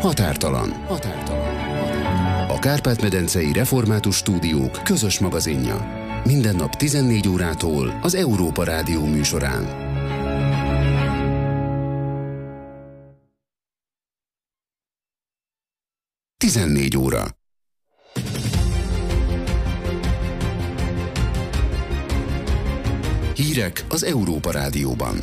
Határtalan. A Kárpát-medencei Református Stúdiók közös magazinja. Minden nap 14 órától az Európa Rádió műsorán. Tizennégy óra. Hírek az Európa Rádióban.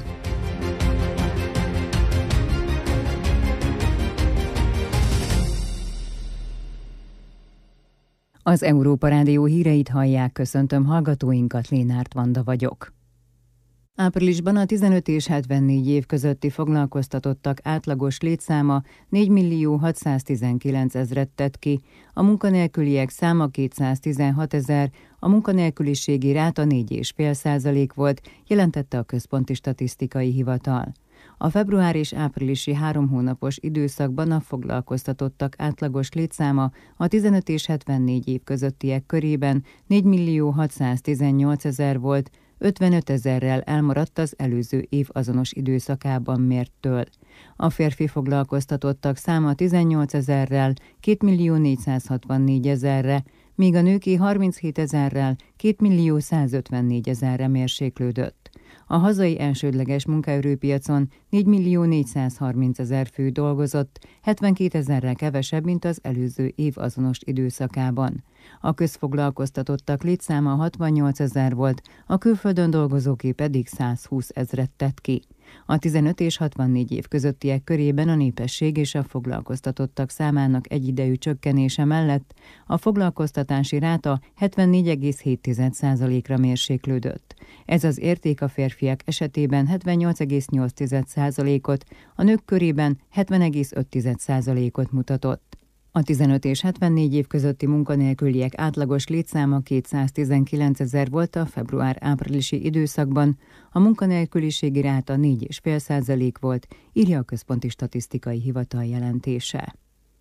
Az Európa Rádió híreit hallják, köszöntöm hallgatóinkat, Lénárt Vanda vagyok. Áprilisban a 15 és 74 év közötti foglalkoztatottak átlagos létszáma 4.619.000-et tett ki, a munkanélküliek száma 216.000, a munkanélküliségi ráta 4,5% volt, jelentette a Központi Statisztikai Hivatal. A február és áprilisi 3 hónapos időszakban a foglalkoztatottak átlagos létszáma a 15 és 74 év közöttiek körében 4.618.000 volt, 55.000-rel elmaradt az előző év azonos időszakában mérttől. A férfi foglalkoztatottak száma 18.000-rel 2.464.000-re, míg a nőké 37.000-rel 2.154.000-re mérséklődött. A hazai elsődleges munkaerőpiacon 4.430.000 fő dolgozott, 72.000-rel kevesebb, mint az előző év azonos időszakában. A közfoglalkoztatottak létszáma 68.000 volt, a külföldön dolgozóké pedig 120.000-et tett ki. A 15 és 64 év közöttiek körében a népesség és a foglalkoztatottak számának egyidejű csökkenése mellett a foglalkoztatási ráta 74,7%-ra mérséklődött. Ez az érték a férfiak esetében 78,8%-ot, a nők körében 70,5%-ot mutatott. A 15 és 74 év közötti munkanélküliek átlagos létszáma 219.000 volt a február-áprilisi időszakban, a munkanélküliségi ráta 4,5% volt, írja a Központi Statisztikai Hivatal jelentése.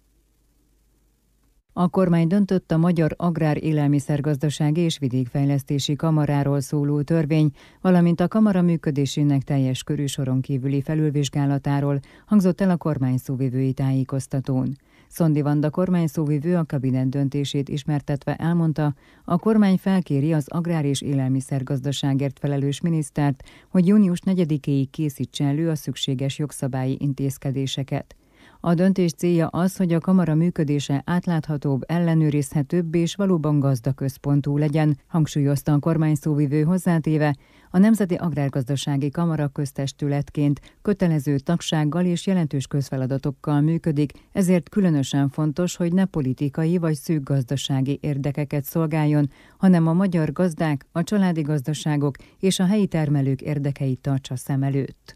A kormány döntött a Magyar Agrár Élelmiszergazdasági és Vidékfejlesztési Kamaráról szóló törvény, valamint a kamara működésének teljes körű soron kívüli felülvizsgálatáról, hangzott el a kormány szóvivői tájékoztatón. Szondi Vanda kormányszóvivő a kabinet döntését ismertetve elmondta, a kormány felkéri az agrár- és élelmiszergazdaságért felelős minisztert, hogy június 4-éig készítse elő a szükséges jogszabályi intézkedéseket. A döntés célja az, hogy a kamara működése átláthatóbb, ellenőrizhetőbb és valóban gazdaközpontú legyen, hangsúlyozta a kormányszóvivő hozzátéve, a Nemzeti Agrárgazdasági Kamara köztestületként kötelező tagsággal és jelentős közfeladatokkal működik, ezért különösen fontos, hogy ne politikai vagy szűk gazdasági érdekeket szolgáljon, hanem a magyar gazdák, a családi gazdaságok és a helyi termelők érdekeit tartsa szem előtt.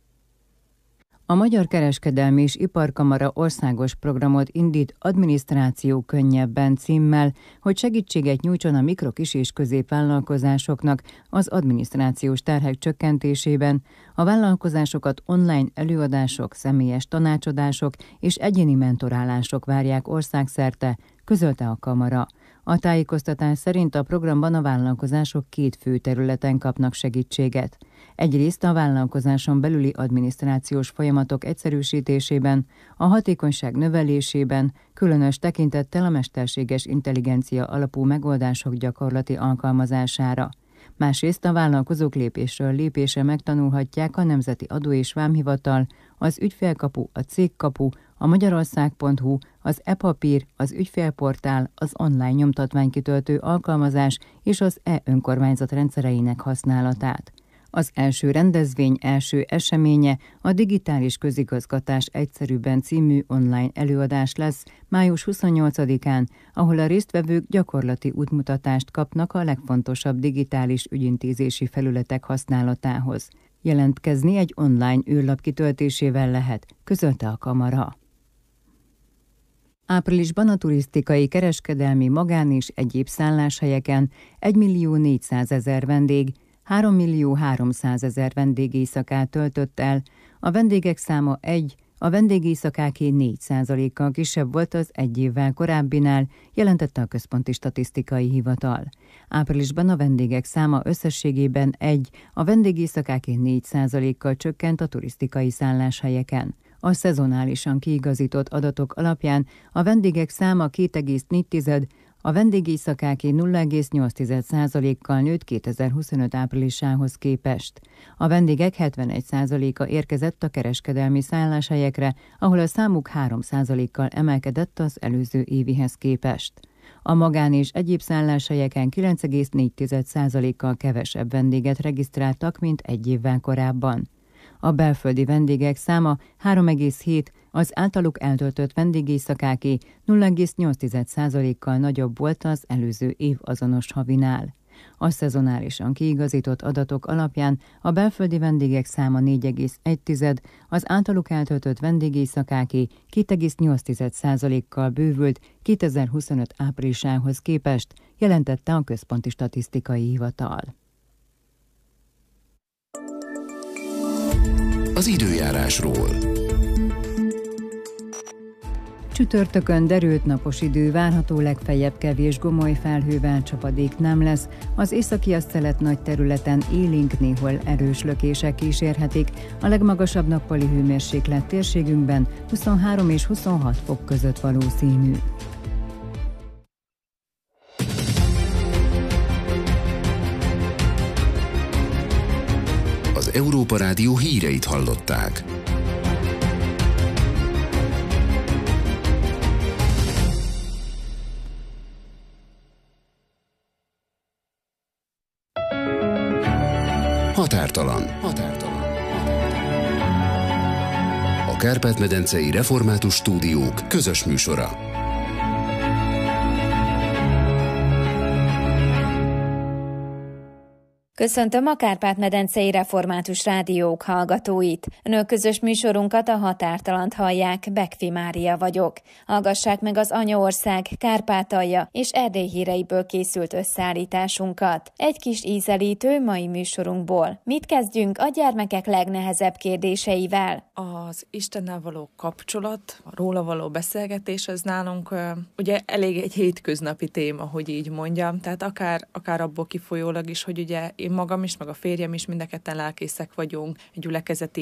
A Magyar Kereskedelmi és Iparkamara országos programot indít Adminisztráció könnyebben címmel, hogy segítséget nyújtson a mikro-, kis- és középvállalkozásoknak az adminisztrációs terhek csökkentésében. A vállalkozásokat online előadások, személyes tanácsadások és egyéni mentorálások várják országszerte, közölte a kamara. A tájékoztatás szerint a programban a vállalkozások 2 fő területen kapnak segítséget. Egyrészt a vállalkozáson belüli adminisztrációs folyamatok egyszerűsítésében, a hatékonyság növelésében, különös tekintettel a mesterséges intelligencia alapú megoldások gyakorlati alkalmazására. Másrészt a vállalkozók lépésről lépésre megtanulhatják a Nemzeti Adó- és Vámhivatal, az Ügyfélkapu, a Cégkapu, a Magyarország.hu, az e-papír, az ügyfélportál, az online nyomtatványkitöltő alkalmazás és az e-önkormányzat rendszereinek használatát. Az első rendezvény első eseménye a Digitális Közigazgatás egyszerűbben című online előadás lesz május 28-án, ahol a résztvevők gyakorlati útmutatást kapnak a legfontosabb digitális ügyintézési felületek használatához. Jelentkezni egy online űrlap kitöltésével lehet, közölte a kamara. Áprilisban a turisztikai, kereskedelmi, magán és egyéb szálláshelyeken 1.400.000 vendég, 3.300.000 vendégéjszakát töltött el, a vendégek száma 1, a vendégéjszakáké 4%-kal kisebb volt az egy évvel korábbinál, jelentette a Központi Statisztikai Hivatal. Áprilisban a vendégek száma összességében 1, a vendégéjszakáké 4%-kal csökkent a turisztikai szálláshelyeken. A szezonálisan kiigazított adatok alapján a vendégek száma 2,4, a vendégéjszakáké 0,8%-kal nőtt 2025 áprilisához képest. A vendégek 71%-a érkezett a kereskedelmi szálláshelyekre, ahol a számuk 3%-kal emelkedett az előző évihez képest. A magán és egyéb szálláshelyeken 9,4%-kal kevesebb vendéget regisztráltak, mint egy évvel korábban. A belföldi vendégek száma 3,7, az általuk eltöltött vendégéjszakáké 0,8%-kal nagyobb volt az előző év azonos havinál. A szezonálisan kiigazított adatok alapján a belföldi vendégek száma 4,1, az általuk eltöltött vendégéjszakáké 2,8%-kal bővült 2025 áprilisához képest, jelentette a Központi Statisztikai Hivatal. Az időjárásról. Csütörtökön derült napos idő várható, legfeljebb kevés gomoly felhővel, csapadék nem lesz. Az északi asztelet nagy területen élénk, néhol erős lökések kísérhetik. A legmagasabb nappali hőmérséklet térségünkben 23 és 26 fok között valószínű. Az Európa Rádió híreit hallották. Határtalan. A Kárpát-medencei Református Stúdiók közös műsora. Köszöntöm a Kárpát-medencei Református Rádiók hallgatóit. Önök közös műsorunkat, a Határtalant hallják, Bekfi Mária vagyok. Hallgassák meg az Anyaország, Kárpátalja és Erdély híreiből készült összeállításunkat. Egy kis ízelítő mai műsorunkból. Mit kezdjünk a gyermekek legnehezebb kérdéseivel? Az Istennel való kapcsolat, a róla való beszélgetés, az nálunk ugye elég egy hétköznapi téma, hogy így mondjam. Tehát akár abból kifolyólag is, hogy ugye én magam is, meg a férjem is mind a ketten lelkészek vagyunk. A gyülekezeti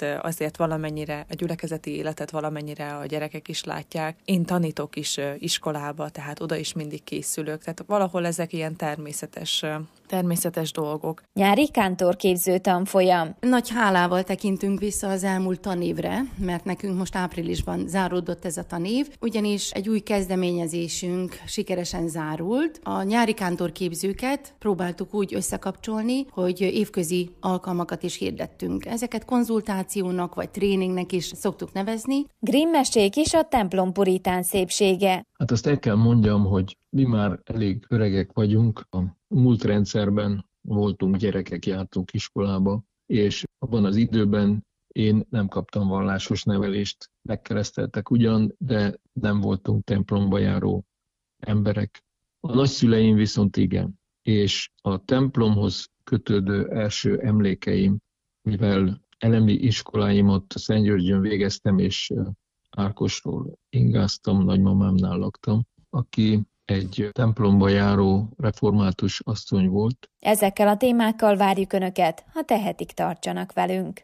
életet valamennyire a gyerekek is látják. Én tanítok is iskolába, tehát oda is mindig készülök. Tehát valahol ezek ilyen természetes dolgok. Nyári kántorképző tanfolyam. Nagy hálával tekintünk vissza az elmúlt tanévre, mert nekünk most áprilisban záródott ez a tanév, ugyanis egy új kezdeményezésünk sikeresen zárult. A nyári kántorképzőket próbáltuk úgy összekapcsolni, hogy évközi alkalmakat is hirdettünk. Ezeket konzultációnak vagy tréningnek is szoktuk nevezni. Grimm mesék is a templom puritán szépsége. Hát azt el kell mondjam, hogy mi már elég öregek vagyunk. A múlt rendszerben voltunk gyerekek, jártunk iskolába, és abban az időben én nem kaptam vallásos nevelést, megkereszteltek ugyan, de nem voltunk templomba járó emberek. A nagyszüleim viszont igen, és a templomhoz kötődő első emlékeim, mivel elemi iskoláimat Szentgyörgyön végeztem, és Ákosról ingáztam, nagymamámnál laktam, aki egy templomba járó református asszony volt. Ezekkel a témákkal várjuk Önöket, ha tehetik, tartsanak velünk.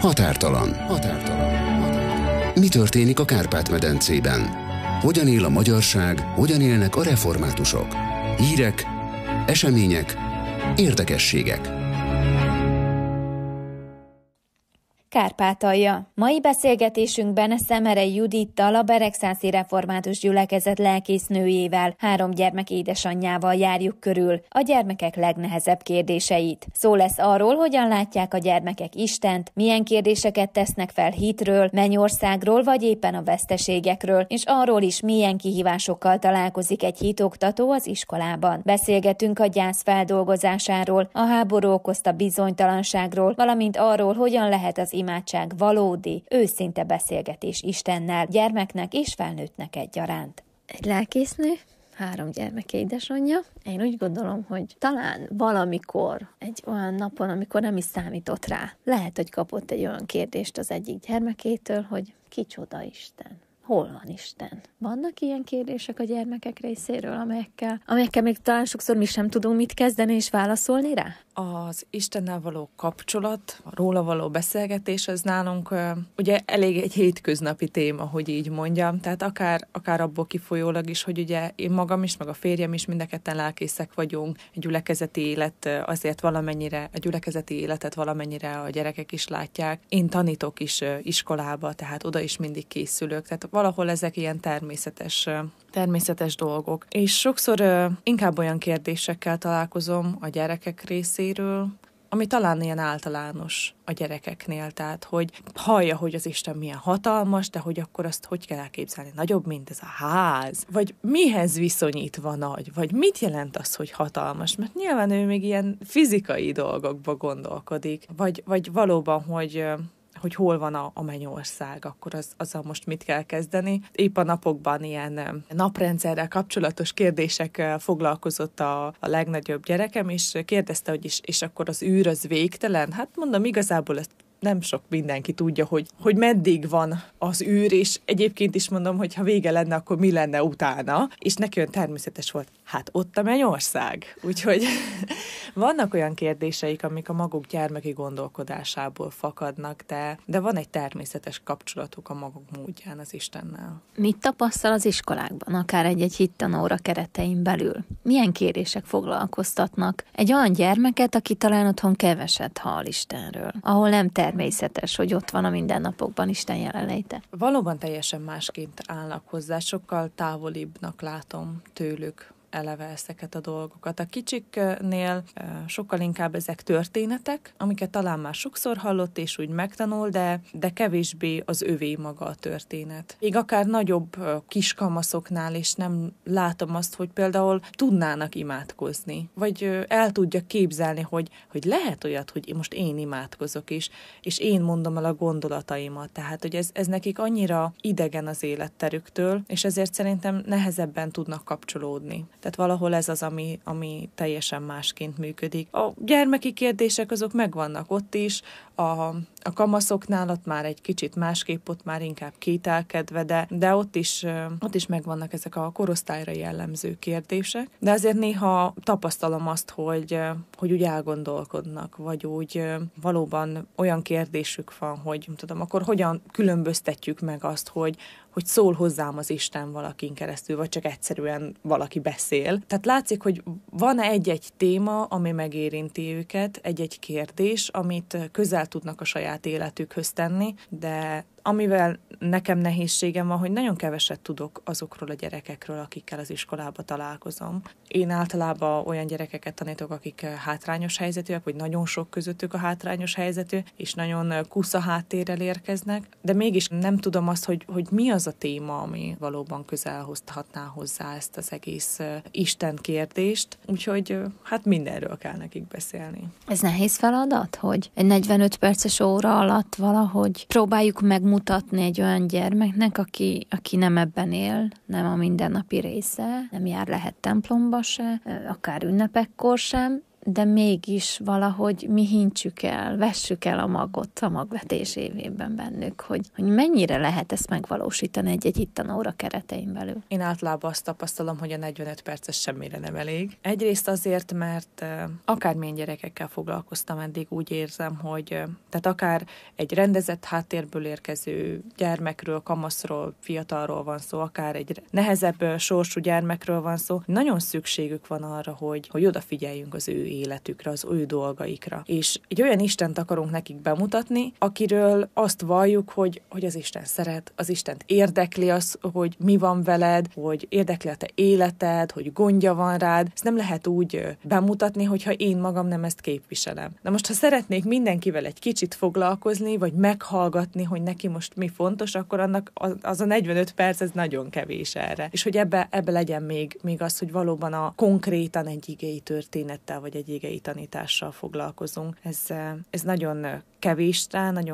Határtalan. Mi történik a Kárpát-medencében? Hogyan él a magyarság, hogyan élnek a reformátusok? Hírek, események, érdekességek. Kárpátalja. Mai beszélgetésünkben Szemerei Judittal, a Beregszászi Református Gyülekezet lelkésznőjével, 3 gyermek édesanyjával járjuk körül a gyermekek legnehezebb kérdéseit. Szó lesz arról, hogyan látják a gyermekek Istent, milyen kérdéseket tesznek fel hitről, mennyországról vagy éppen a veszteségekről, és arról is, milyen kihívásokkal találkozik egy hitoktató az iskolában. Beszélgetünk a gyász feldolgozásáról, a háború okozta bizonytalanságról, valamint arról, hogyan lehet az imádság valódi, őszinte beszélgetés Istennel, gyermeknek és felnőttnek egyaránt. Egy lelkésznő, 3 gyermek édesanyja. Én úgy gondolom, hogy talán valamikor, egy olyan napon, amikor nem is számított rá, lehet, hogy kapott egy olyan kérdést az egyik gyermekétől, hogy kicsoda Isten? Hol van Isten? Vannak ilyen kérdések a gyermekek részéről, amelyekkel még talán sokszor mi sem tudunk mit kezdeni és válaszolni rá? Az Istennel való kapcsolat, a róla való beszélgetés, az nálunk ugye elég egy hétköznapi téma, hogy így mondjam, tehát akár abból kifolyólag is, hogy ugye én magam is, meg a férjem is mind a ketten lelkészek vagyunk, a gyülekezeti élet azért valamennyire, a gyülekezeti életet valamennyire a gyerekek is látják. Én tanítok is iskolába, tehát oda is mindig készülök, tehát valahol ezek ilyen természetes dolgok. És sokszor inkább olyan kérdésekkel találkozom a gyerekek részéről, ami talán ilyen általános a gyerekeknél, tehát hogy hallja, hogy az Isten milyen hatalmas, de hogy akkor azt hogy kell elképzelni? Nagyobb, mint ez a ház? Vagy mihez viszonyítva nagy? Vagy mit jelent az, hogy hatalmas? Mert nyilván ő még ilyen fizikai dolgokba gondolkodik. Vagy valóban, hogy hol van a mennyország, akkor azzal most mit kell kezdeni. Épp a napokban ilyen naprendszerrel kapcsolatos kérdések foglalkozott a legnagyobb gyerekem, és kérdezte, hogy és akkor az űr az végtelen? Hát mondom, igazából ezt nem sok mindenki tudja, hogy meddig van az űr, és egyébként is mondom, hogy ha vége lenne, akkor mi lenne utána, és neki olyan természetes volt, hát ott a mennyország. Úgyhogy vannak olyan kérdéseik, amik a maguk gyermeki gondolkodásából fakadnak, de van egy természetes kapcsolatuk a maguk módján az Istennel. Mit tapasztal az iskolákban, akár egy hittanóra keretein belül? Milyen kérdések foglalkoztatnak egy olyan gyermeket, aki talán otthon keveset hall Istenről, ahol nem természetes, hogy ott van a mindennapokban Isten jelenléte? Valóban teljesen másként állnak hozzá, sokkal távolibbnak látom tőlük eleve ezeket a dolgokat. A kicsiknél sokkal inkább ezek történetek, amiket talán már sokszor hallott és úgy megtanul, de kevésbé az övé maga a történet. Még akár nagyobb kiskamaszoknál is nem látom azt, hogy például tudnának imádkozni, vagy el tudja képzelni, hogy lehet olyat, hogy most én imádkozok is, és én mondom el a gondolataimat. Tehát, hogy ez nekik annyira idegen az életterüktől, és ezért szerintem nehezebben tudnak kapcsolódni. Tehát valahol ez az, ami teljesen másként működik. A gyermeki kérdések azok megvannak ott is, a kamaszoknál ott már egy kicsit másképp, ott már inkább kételkedve, de ott is megvannak ezek a korosztályra jellemző kérdések. De azért néha tapasztalom azt, hogy úgy elgondolkodnak, vagy úgy valóban olyan kérdésük van, hogy tudom, akkor hogyan különböztetjük meg azt, hogy szól hozzám az Isten valakin keresztül, vagy csak egyszerűen valaki beszél. Tehát látszik, hogy van egy-egy téma, ami megérinti őket, egy-egy kérdés, amit közel tudnak a saját életükhöz tenni, de amivel nekem nehézségem van, hogy nagyon keveset tudok azokról a gyerekekről, akikkel az iskolába találkozom. Én általában olyan gyerekeket tanítok, akik hátrányos helyzetűek, vagy nagyon sok közöttük a hátrányos helyzetű, és nagyon kusza háttérrel érkeznek, de mégis nem tudom azt, hogy mi az a téma, ami valóban közel hozhatná hozzá ezt az egész Isten kérdést, úgyhogy hát mindenről kell nekik beszélni. Ez nehéz feladat, hogy egy 45 perces óra alatt valahogy próbáljuk megmutatni egy olyan gyermeknek, aki nem ebben él, nem a mindennapi része, nem jár lehet templomba se, akár ünnepekkor sem, de mégis valahogy mi hintsük el, vessük el a magot a magvetés évében bennük, hogy mennyire lehet ezt megvalósítani egy hittanóra keretein belül. Én általában azt tapasztalom, hogy a 45 perces semmire nem elég. Egyrészt azért, mert akármilyen gyerekekkel foglalkoztam eddig, úgy érzem, hogy tehát akár egy rendezett háttérből érkező gyermekről, kamaszról, fiatalról van szó, akár egy nehezebb sorsú gyermekről van szó, nagyon szükségük van arra, hogy odafigyeljünk az ő életükre, az ő dolgaikra. És egy olyan Istent akarunk nekik bemutatni, akiről azt valljuk, hogy az Isten szeret, az Istent érdekli az, hogy mi van veled, hogy érdekli a te életed, hogy gondja van rád. Ezt nem lehet úgy bemutatni, hogyha én magam nem ezt képviselem. Na most, ha szeretnék mindenkivel egy kicsit foglalkozni, vagy meghallgatni, hogy neki most mi fontos, akkor annak az a 45 perc, ez nagyon kevés erre. És hogy ebbe legyen még az, hogy valóban konkrétan egy igei történettel, vagy egy igei tanítással foglalkozunk. Ez nagyon kevés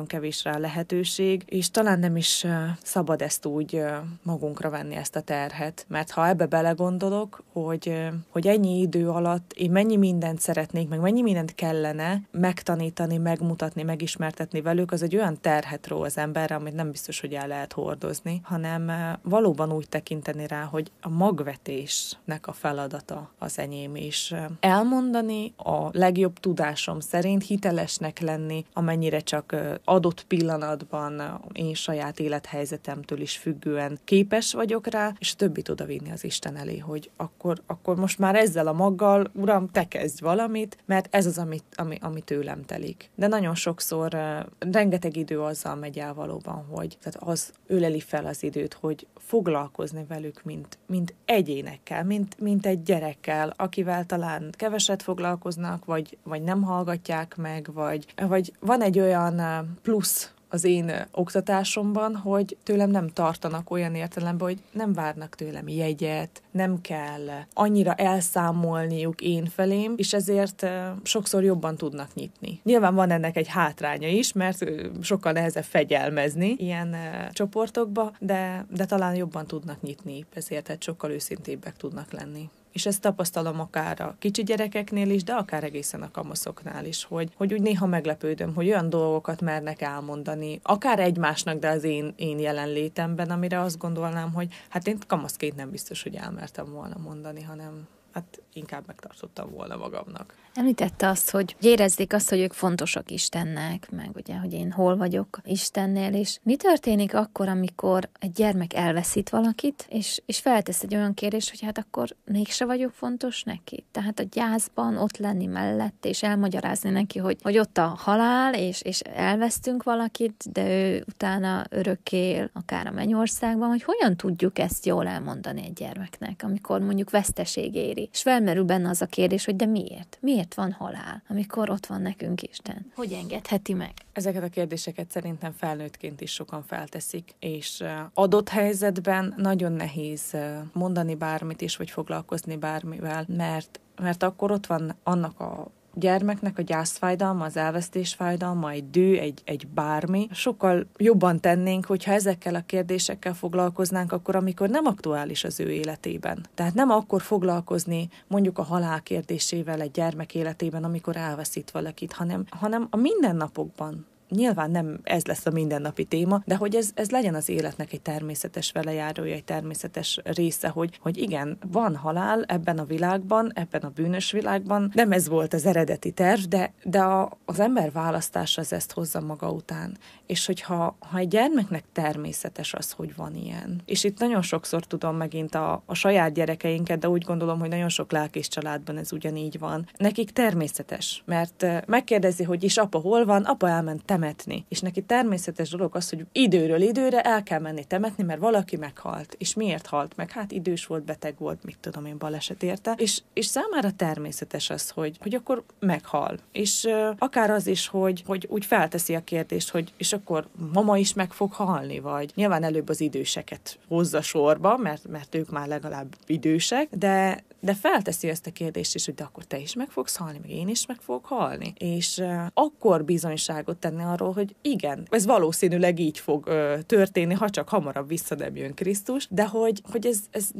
rá a lehetőség, és talán nem is szabad ezt úgy magunkra venni, ezt a terhet. Mert ha ebbe belegondolok, hogy ennyi idő alatt én mennyi mindent szeretnék, meg mennyi mindent kellene megtanítani, megmutatni, megismertetni velük, az egy olyan terhet ró az emberre, amit nem biztos, hogy el lehet hordozni, hanem valóban úgy tekinteni rá, hogy a magvetésnek a feladata az enyém is. Elmondani a legjobb tudásom szerint, hitelesnek lenni, amennyire csak adott pillanatban én saját élethelyzetemtől is függően képes vagyok rá, és a többit odavinni az Isten elé, hogy akkor most már ezzel a maggal, Uram, te kezdj valamit, mert ez az, ami tőlem telik. De nagyon sokszor rengeteg idő azzal megy el valóban, hogy tehát az öleli fel az időt, hogy foglalkozni velük, mint egyénekkel, mint egy gyerekkel, akivel talán keveset foglalkoznak, vagy nem hallgatják meg, vagy van egy olyan plusz az én oktatásomban, hogy tőlem nem tartanak olyan értelemben, hogy nem várnak tőlem jegyet, nem kell annyira elszámolniuk én felém, és ezért sokszor jobban tudnak nyitni. Nyilván van ennek egy hátránya is, mert sokkal nehezebb fegyelmezni ilyen csoportokba, de talán jobban tudnak nyitni, ezért tehát sokkal őszintébbek tudnak lenni. És ezt tapasztalom akár a kicsi gyerekeknél is, de akár egészen a kamaszoknál is, hogy úgy néha meglepődöm, hogy olyan dolgokat mernek elmondani, akár egymásnak, de az én jelenlétemben, amire azt gondolnám, hogy hát én kamaszként nem biztos, hogy elmertem volna mondani, hanem hát inkább megtartottam volna magamnak. Említette azt, hogy érezzék azt, hogy ők fontosak Istennek, meg ugye, hogy én hol vagyok Istennél, és mi történik akkor, amikor egy gyermek elveszít valakit, és feltesz egy olyan kérdést, hogy hát akkor mégse vagyok fontos neki. Tehát a gyászban ott lenni mellett, és elmagyarázni neki, hogy ott a halál, és elvesztünk valakit, de ő utána örökké él, akár a mennyországban, hogy hogyan tudjuk ezt jól elmondani egy gyermeknek, amikor mondjuk veszteség éri. És felmerül benne az a kérdés, hogy de miért? Miért van halál, amikor ott van nekünk Isten? Hogy engedheti meg? Ezeket a kérdéseket szerintem felnőttként is sokan felteszik, és adott helyzetben nagyon nehéz mondani bármit is, vagy foglalkozni bármivel, mert akkor ott van annak a gyermeknek a gyászfájdalma, az elvesztés fájdalma, egy dű, egy bármi. Sokkal jobban tennénk, hogyha ezekkel a kérdésekkel foglalkoznánk akkor, amikor nem aktuális az ő életében. Tehát nem akkor foglalkozni mondjuk a halál kérdésével egy gyermek életében, amikor elveszít valakit, hanem a mindennapokban. Nyilván nem ez lesz a mindennapi téma, de hogy ez legyen az életnek egy természetes velejárója, egy természetes része, hogy igen, van halál ebben a világban, ebben a bűnös világban. Nem ez volt az eredeti terv, de az ember választása az ezt hozza maga után. És hogyha egy gyermeknek természetes az, hogy van ilyen. És itt nagyon sokszor tudom megint a saját gyerekeinket, de úgy gondolom, hogy nagyon sok lelkész családban ez ugyanígy van. Nekik természetes, mert megkérdezi, hogy is apa hol van, apa elment temetni. És neki természetes dolog az, hogy időről időre el kell menni temetni, mert valaki meghalt. És miért halt meg? Hát idős volt, beteg volt, mit tudom én, baleset érte. És számára természetes az, hogy akkor meghal. És akár az is, hogy úgy felteszi a kérdést, hogy és akkor mama is meg fog halni, vagy nyilván előbb az időseket hozza sorba, mert ők már legalább idősek, de felteszi ezt a kérdést is, hogy de akkor te is meg fogsz halni, meg én is meg fogok halni. És akkor bizonyságot tenni arról, hogy igen, ez valószínűleg így fog történni, ha csak hamarabb vissza nem jön Krisztus, de hogy ez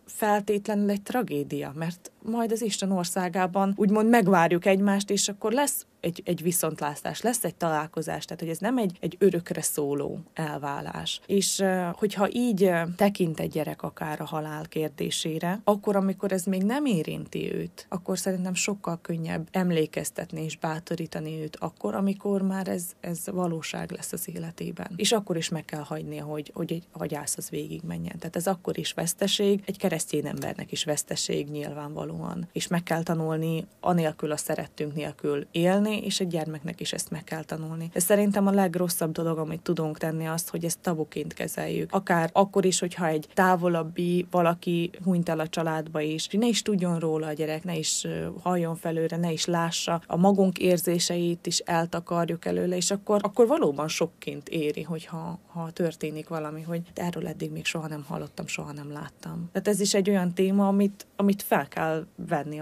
feltétlenül egy tragédia, mert majd az Isten országában úgymond megvárjuk egymást, és akkor lesz egy viszontlátás, lesz egy találkozás, tehát hogy ez nem egy örökre szóló elválás. És hogyha így tekint egy gyerek akár a halál kérdésére, akkor, amikor ez még nem érinti őt, akkor szerintem sokkal könnyebb emlékeztetni és bátorítani őt akkor, amikor már ez valóság lesz az életében. És akkor is meg kell hagynia, hogy egy hagyász az végigmenjen. Tehát ez akkor is veszteség, egy keresztény embernek is veszteség nyilvánvalóan. És meg kell tanulni anélkül a szerettünk nélkül élni, és egy gyermeknek is ezt meg kell tanulni. De szerintem a legrosszabb dolog, amit tudunk tenni, az, hogy ezt tabuként kezeljük. Akár akkor is, hogyha egy távolabbi valaki hunyt el a családba is, ne is tudjon róla a gyerek, ne is halljon felőle, ne is lássa, a magunk érzéseit is eltakarjuk előle, és akkor valóban sokként éri, hogyha történik valami, hogy erről eddig még soha nem hallottam, soha nem láttam. Tehát ez is egy olyan téma, amit fel kell venni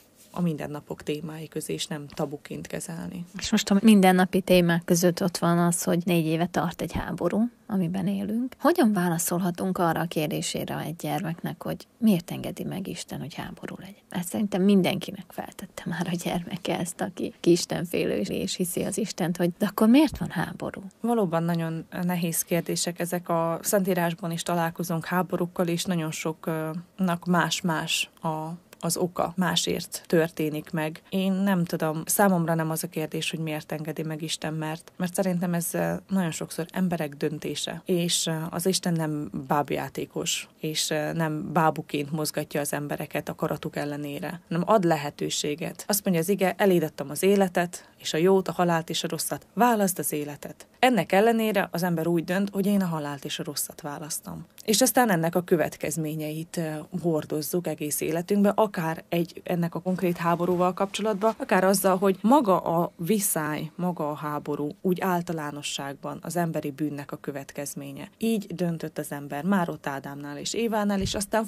a mindennapok témái közé, és nem tabuként kezelni. És most a mindennapi témák között ott van az, hogy 4 éve tart egy háború, amiben élünk. Hogyan válaszolhatunk arra a kérdésére egy gyermeknek, hogy miért engedi meg Isten, hogy háború legyen? Ezt szerintem mindenkinek feltette már a gyermeke ezt, aki istenfélő és hiszi az Istent, hogy de akkor miért van háború? Valóban nagyon nehéz kérdések ezek. A Szentírásban is találkozunk háborúkkal, és nagyon soknak más-más az oka, másért történik meg. Én nem tudom, számomra nem az a kérdés, hogy miért engedi meg Isten, mert szerintem ez nagyon sokszor emberek döntése, és az Isten nem bábjátékos, és nem bábuként mozgatja az embereket akaratuk ellenére, hanem ad lehetőséget. Azt mondja az ige, eléd adtam az életet, és a jót, a halált és a rosszat. Válaszd az életet. Ennek ellenére az ember úgy dönt, hogy én a halált és a rosszat választom. És aztán ennek a következményeit hordozzuk egész életünkbe, akár ennek a konkrét háborúval kapcsolatban, akár azzal, hogy maga a viszály, maga a háború úgy általánosságban az emberi bűnnek a következménye. Így döntött az ember már ott Ádámnál és Évánál, és aztán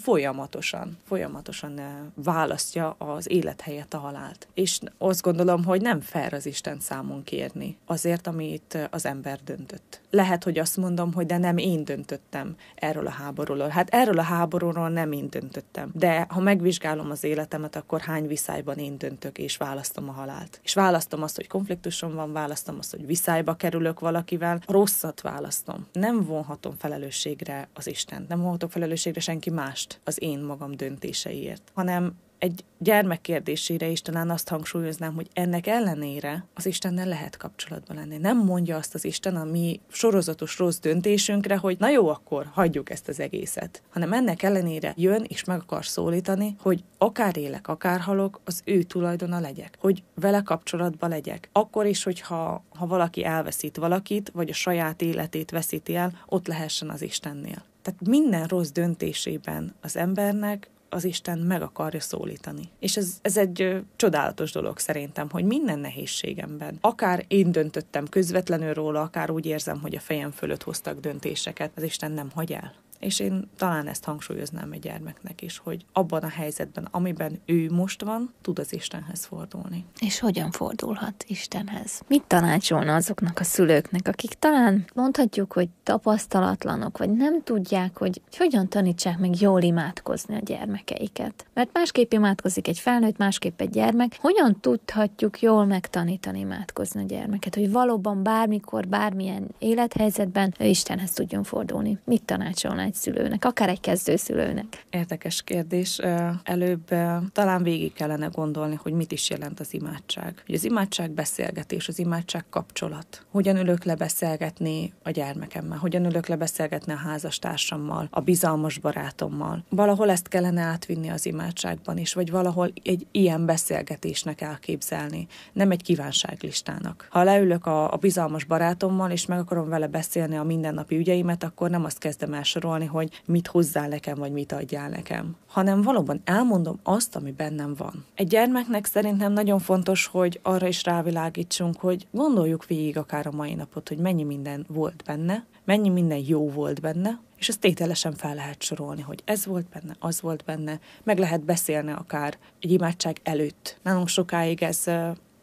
folyamatosan választja az élet helyett a halált. És azt gondolom, hogy nem fair az Istent számon kérni azért, amit az ember döntött. Lehet, hogy azt mondom, hogy de nem én döntöttem erről a háborúról. Hát erről a háborúról nem én döntöttem. De ha megvizsgálom az életemet, akkor hány viszályban én döntök, és választom a halált. És választom azt, hogy konfliktusom van, választom azt, hogy viszályba kerülök valakivel, rosszat választom. Nem vonhatom felelősségre az Istent, nem vonhatok felelősségre senki mást az én magam döntéseiért, hanem egy gyermek kérdésére is talán azt hangsúlyoznám, hogy ennek ellenére az Istennel lehet kapcsolatban lenni. Nem mondja azt az Isten a mi sorozatos rossz döntésünkre, hogy na jó, akkor hagyjuk ezt az egészet. Hanem ennek ellenére jön és meg akar szólítani, hogy akár élek, akár halok, az ő tulajdona legyek. Hogy vele kapcsolatban legyek. Akkor is, hogyha valaki elveszít valakit, vagy a saját életét veszíti el, ott lehessen az Istennél. Tehát minden rossz döntésében az embernek az Isten meg akarja szólítani. És ez egy csodálatos dolog szerintem, hogy minden nehézségemben, akár én döntöttem közvetlenül róla, akár úgy érzem, hogy a fejem fölött hoztak döntéseket, az Isten nem hagy el. És én talán ezt hangsúlyoznám egy gyermeknek is, hogy abban a helyzetben, amiben ő most van, tud az Istenhez fordulni. És hogyan fordulhat Istenhez? Mit tanácsolna azoknak a szülőknek, akik talán mondhatjuk, hogy tapasztalatlanok, vagy nem tudják, hogy hogyan tanítsák meg jól imádkozni a gyermekeiket? Mert másképp imádkozik egy felnőtt, másképp egy gyermek. Hogyan tudhatjuk jól megtanítani imádkozni a gyermeket, hogy valóban bármikor, bármilyen élethelyzetben Istenhez tudjon fordulni? Mit tanácsolna egy szülőnek, akár egy kezdőszülőnek? Érdekes kérdés. Előbb talán végig kellene gondolni, hogy mit is jelent az imádság. Az imádság beszélgetés, az imádság kapcsolat. Hogyan ülök le beszélgetni a gyermekemmel, hogyan ülök le beszélgetni a házastársammal, a bizalmas barátommal. Valahol ezt kellene átvinni az imádságban is, vagy valahol egy ilyen beszélgetésnek elképzelni, nem egy kívánságlistának. Ha leülök a bizalmas barátommal, és meg akarom vele beszélni a mindennapi ügyeimet, akkor nem azt kezdem el sorolni, hogy mit hozzál nekem, vagy mit adjál nekem, hanem valóban elmondom azt, ami bennem van. Egy gyermeknek szerintem nagyon fontos, hogy arra is rávilágítsunk, hogy gondoljuk végig akár a mai napot, hogy mennyi minden volt benne, mennyi minden jó volt benne, és ezt tételesen fel lehet sorolni, hogy ez volt benne, az volt benne, meg lehet beszélni akár egy imádság előtt. Nálunk sokáig ez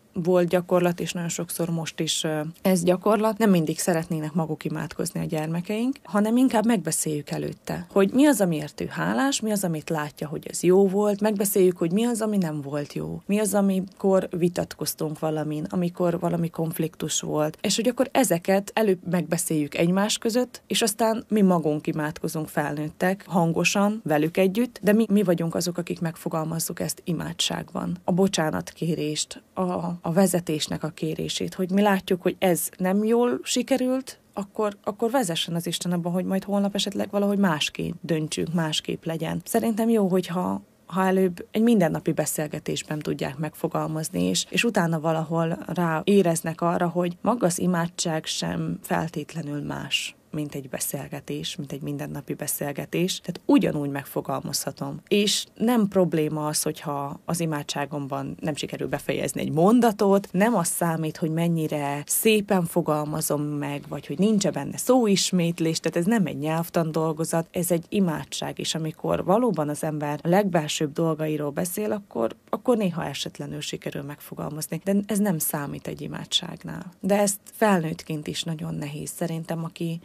volt gyakorlat, és nagyon sokszor most is ez gyakorlat. Nem mindig szeretnének maguk imádkozni a gyermekeink, hanem inkább megbeszéljük előtte, hogy mi az, amiért ő hálás, mi az, amit látja, hogy ez jó volt, megbeszéljük, hogy mi az, ami nem volt jó, mi az, amikor vitatkoztunk valamin, amikor valami konfliktus volt, és hogy akkor ezeket előbb megbeszéljük egymás között, és aztán mi magunk imádkozunk felnőttek, hangosan, velük együtt, de mi vagyunk azok, akik megfogalmazzuk ezt imádságban. A bocsánatkérést, a vezetésnek a kérését, hogy mi látjuk, hogy ez nem jól sikerült, akkor vezessen az Isten abban, hogy majd holnap esetleg valahogy másképp döntsünk, másképp legyen. Szerintem jó, hogyha előbb egy mindennapi beszélgetésben tudják megfogalmazni, és utána valahol rá éreznek arra, hogy maga az imádság sem feltétlenül más, mint egy beszélgetés, mint egy mindennapi beszélgetés. Tehát ugyanúgy megfogalmazhatom. És nem probléma az, hogyha az imádságomban nem sikerül befejezni egy mondatot, nem az számít, hogy mennyire szépen fogalmazom meg, vagy hogy nincs benne szóismétlés, tehát ez nem egy nyelvtan dolgozat, ez egy imádság, és amikor valóban az ember a legbelsőbb dolgairól beszél, akkor néha esetlenül sikerül megfogalmazni. De ez nem számít egy imádságnál. De ezt felnőttként is nagyon nehéz. Szerintem,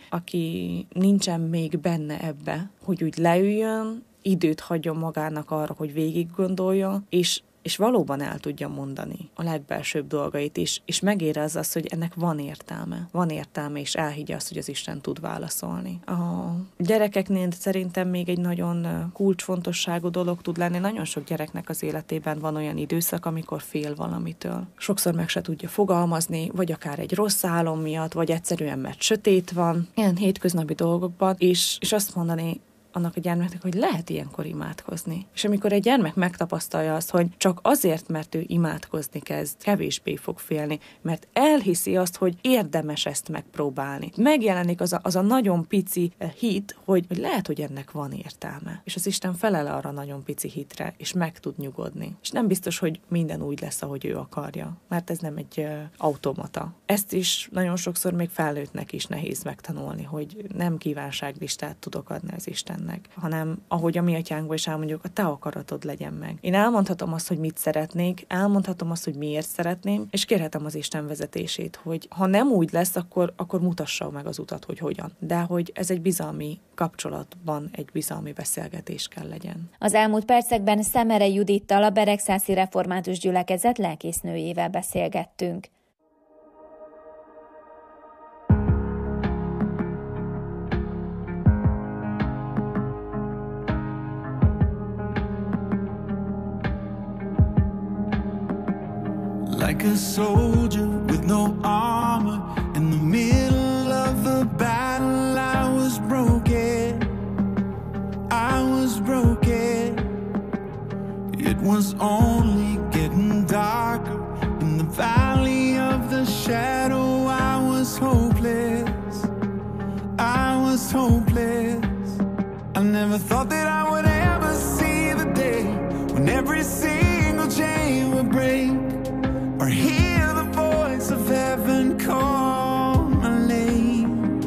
aki nincsen még benne ebbe, hogy úgy leüljön, időt hagyjon magának arra, hogy végig gondolja, és valóban el tudja mondani a legbelsőbb dolgait is, és megérezze azt, hogy ennek van értelme. Van értelme, és elhiggye azt, hogy az Isten tud válaszolni. A gyerekeknél szerintem még egy nagyon kulcsfontosságú dolog tud lenni. Nagyon sok gyereknek az életében van olyan időszak, amikor fél valamitől. Sokszor meg se tudja fogalmazni, vagy akár egy rossz álom miatt, vagy egyszerűen mert sötét van. Ilyen hétköznapi dolgokban, és azt mondani annak a gyermeknek, hogy lehet ilyenkor imádkozni. És amikor egy gyermek megtapasztalja azt, hogy csak azért, mert ő imádkozni kezd, kevésbé fog félni, mert elhiszi azt, hogy érdemes ezt megpróbálni. Megjelenik az a nagyon pici hit, hogy lehet, hogy ennek van értelme. És az Isten felel arra nagyon pici hitre, és meg tud nyugodni. És nem biztos, hogy minden úgy lesz, ahogy ő akarja, mert ez nem egy automata. Ezt is nagyon sokszor még felnőttnek is nehéz megtanulni, hogy nem kívánságlistát tudok adni az Isten, hanem ahogy a mi atyánkban is elmondjuk, a te akaratod legyen meg. Én elmondhatom azt, hogy mit szeretnék, elmondhatom azt, hogy miért szeretném, és kérhetem az Isten vezetését, hogy ha nem úgy lesz, akkor mutassa meg az utat, hogy hogyan. De hogy ez egy bizalmi kapcsolatban egy bizalmi beszélgetés kell legyen. Az elmúlt percekben Szemere Judittal, a Beregszászi Református Gyülekezet lelkésznőjével beszélgettünk. Like a soldier with no armor, in the middle of the battle I was broken. It was only getting darker. In the valley of the shadow I was hopeless. I never thought that I would ever see the day when every single chain would break, or hear the voice of heaven call my name.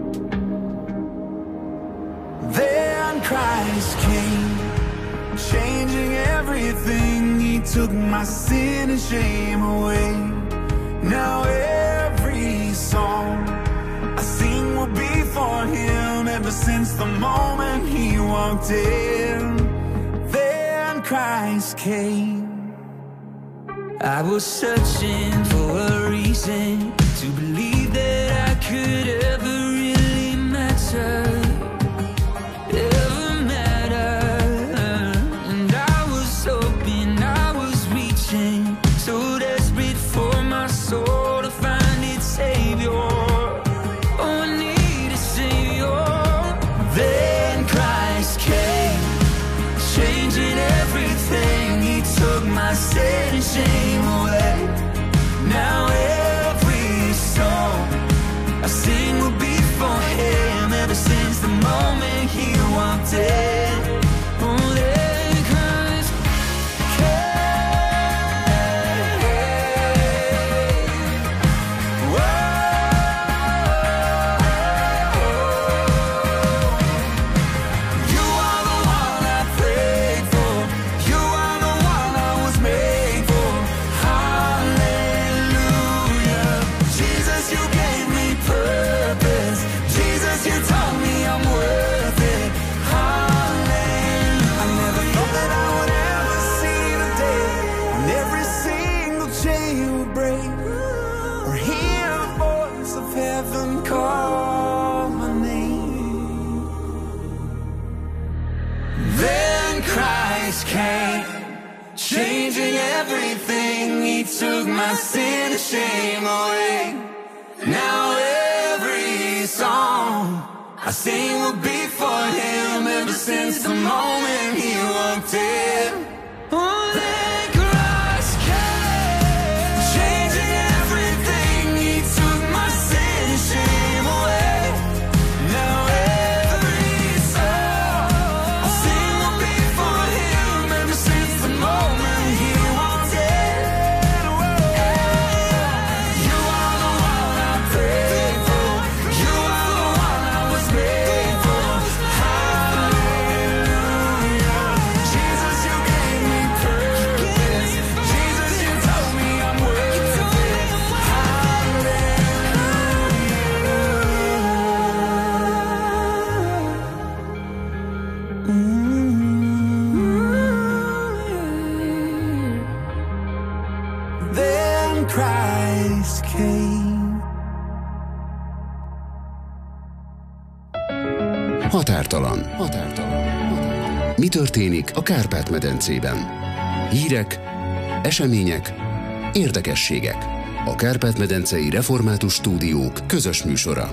Then Christ came, changing everything. He took my sin and shame away. Now every song I sing will be for Him, ever since the moment He walked in. Then Christ came. I was searching for a reason to believe that I could ever really matter, and I was hoping, I was reaching, so desperate for my soul to find its Savior. Oh, I need a Savior. Then Christ came, changing everything. He took my sin and shame away. Now every song I sing will be for Him, ever since you would break or hear the voice of heaven call my name. Then Christ came, changing everything. He took my sin and shame away. Now every song I sing will be for him, ever since the moment he walked in. Oh, then Christ came, changing everything. He took my sin and shame away. Now every song I sing will be for him, ever since the moment he walked in. You are the one I prayed for. You are the one I was made for. Hallelujah. Jesus, you gave me purpose. Jesus, you told me I'm worth it. Hallelujah. Then Christ came. Határtalan. Mi történik a Kárpát-medencében? Hírek, események, érdekességek. A Kárpát-medencei Református Stúdiók közös műsora.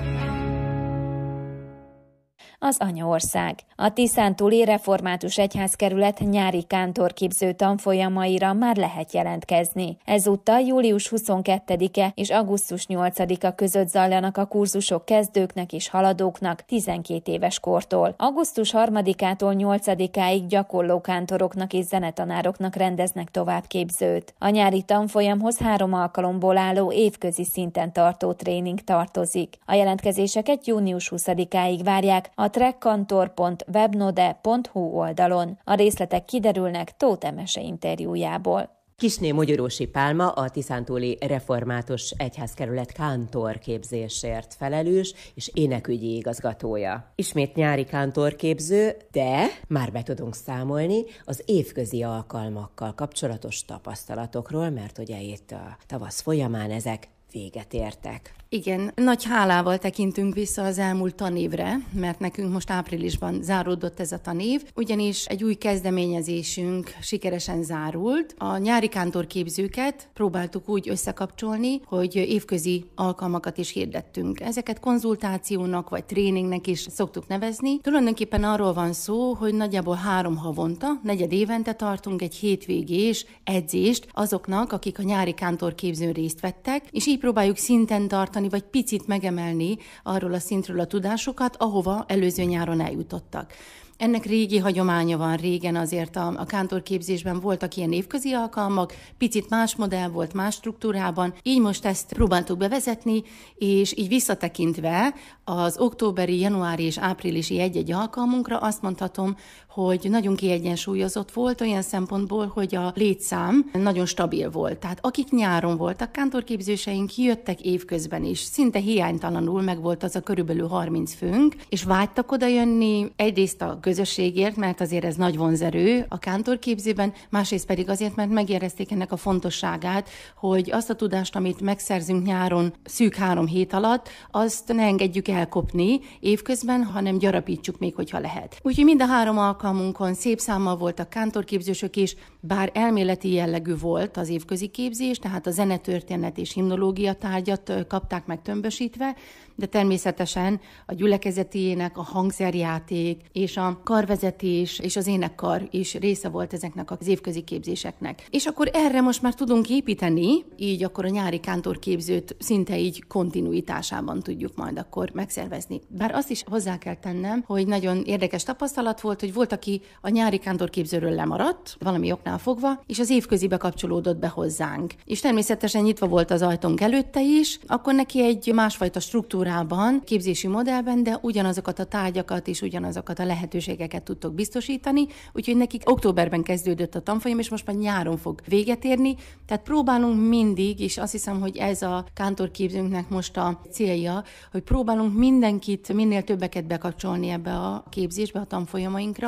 Az anyaország. A Tiszántúli Református Egyházkerület nyári kántorképző tanfolyamaira már lehet jelentkezni. Ezúttal július 22-e és augusztus 8-a között zajlanak a kurzusok kezdőknek és haladóknak 12 éves kortól. Augusztus 3-ától 8-áig gyakorló kántoroknak és zenetanároknak rendeznek továbbképzőt. A nyári tanfolyamhoz 3 alkalomból álló évközi szinten tartó tréning tartozik. A jelentkezéseket június 20-áig várják a trekkantor.webnode.hu oldalon. A részletek kiderülnek Tóth Emese interjújából. Kisné Mogyorósi Pálma a Tiszántúli Református Egyházkerület kántorképzésért felelős és énekügyi igazgatója. Ismét nyári kántorképző, de már be tudunk számolni az évközi alkalmakkal kapcsolatos tapasztalatokról, mert ugye itt a tavasz folyamán ezek véget értek. Igen, nagy hálával tekintünk vissza az elmúlt tanévre, mert nekünk most áprilisban záródott ez a tanév, ugyanis egy új kezdeményezésünk sikeresen zárult. A nyári kántorképzőket próbáltuk úgy összekapcsolni, hogy évközi alkalmakat is hirdettünk. Ezeket konzultációnak vagy tréningnek is szoktuk nevezni. Tulajdonképpen arról van szó, hogy nagyjából 3 havonta, 4 évente tartunk egy hétvégés edzést azoknak, akik a nyári kántorképzőn részt vettek, és így próbáljuk szinten tartani, vagy picit megemelni arról a szintről a tudásukat, ahova előző nyáron eljutottak. Ennek régi hagyománya van, régen azért a kántorképzésben voltak ilyen évközi alkalmak, picit más modell volt, más struktúrában, így most ezt próbáltuk bevezetni, és így visszatekintve az októberi, januári és áprilisi egy-egy alkalmunkra azt mondhatom, hogy nagyon kiegyensúlyozott volt olyan szempontból, hogy a létszám nagyon stabil volt. Tehát akik nyáron voltak kántorképzőseink, jöttek évközben is, szinte hiánytalanul meg volt az a körülbelül 30 főnk, és vágytak oda jönni egyrészt a közösségért, mert azért ez nagy vonzerő a kántorképzőben, másrészt pedig azért, mert megérezték ennek a fontosságát, hogy azt a tudást, amit megszerzünk nyáron szűk 3 hét alatt, azt ne engedjük elkopni évközben, hanem gyarapítsuk még, hogyha lehet. Úgyhogy mind a 3 alkalmunkon szép számmal voltak kántorképzősök is, bár elméleti jellegű volt az évközi képzés, tehát a zenetörténet és himnológia tárgyat kapták meg tömbösítve, de természetesen a gyülekezeti ének, a hangszerjáték és a karvezetés és az énekkar is része volt ezeknek az évközi képzéseknek. És akkor erre most már tudunk építeni, így akkor a nyári kántorképzőt szinte így kontinuitásában tudjuk majd akkor megszervezni. Bár azt is hozzá kell tennem, hogy nagyon érdekes tapasztalat volt, hogy volt, aki a nyári kántorképzőről lemaradt, valami oknál fogva, és az évközibe kapcsolódott be hozzánk. És természetesen nyitva volt az ajtónk előtte is, akkor neki egy másfajta struktúrában, képzési modellben, de ugyanazokat a tárgyakat és ugyanazokat a lehetőségeket tudtok biztosítani, úgyhogy nekik októberben kezdődött a tanfolyam, és most már nyáron fog véget érni, tehát próbálunk mindig, és azt hiszem, hogy ez a kántorképzőnknek most a célja, hogy próbálunk mindenkit, minél többeket bekapcsolni ebbe a képzésbe, a tanfolyamainkra,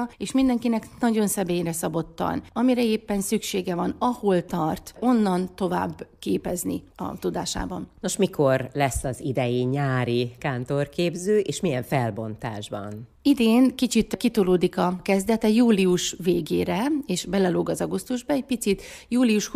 és mindenkinek nagyon személyre szabottan, amire éppen szüksége van, ahol tart, onnan tovább képezni a tudásában. Nos, mikor lesz az idei nyári kántorképző, és milyen felbontásban? Idén kicsit kitolódik a kezdete július végére, és belelóg az augusztusba egy picit. Július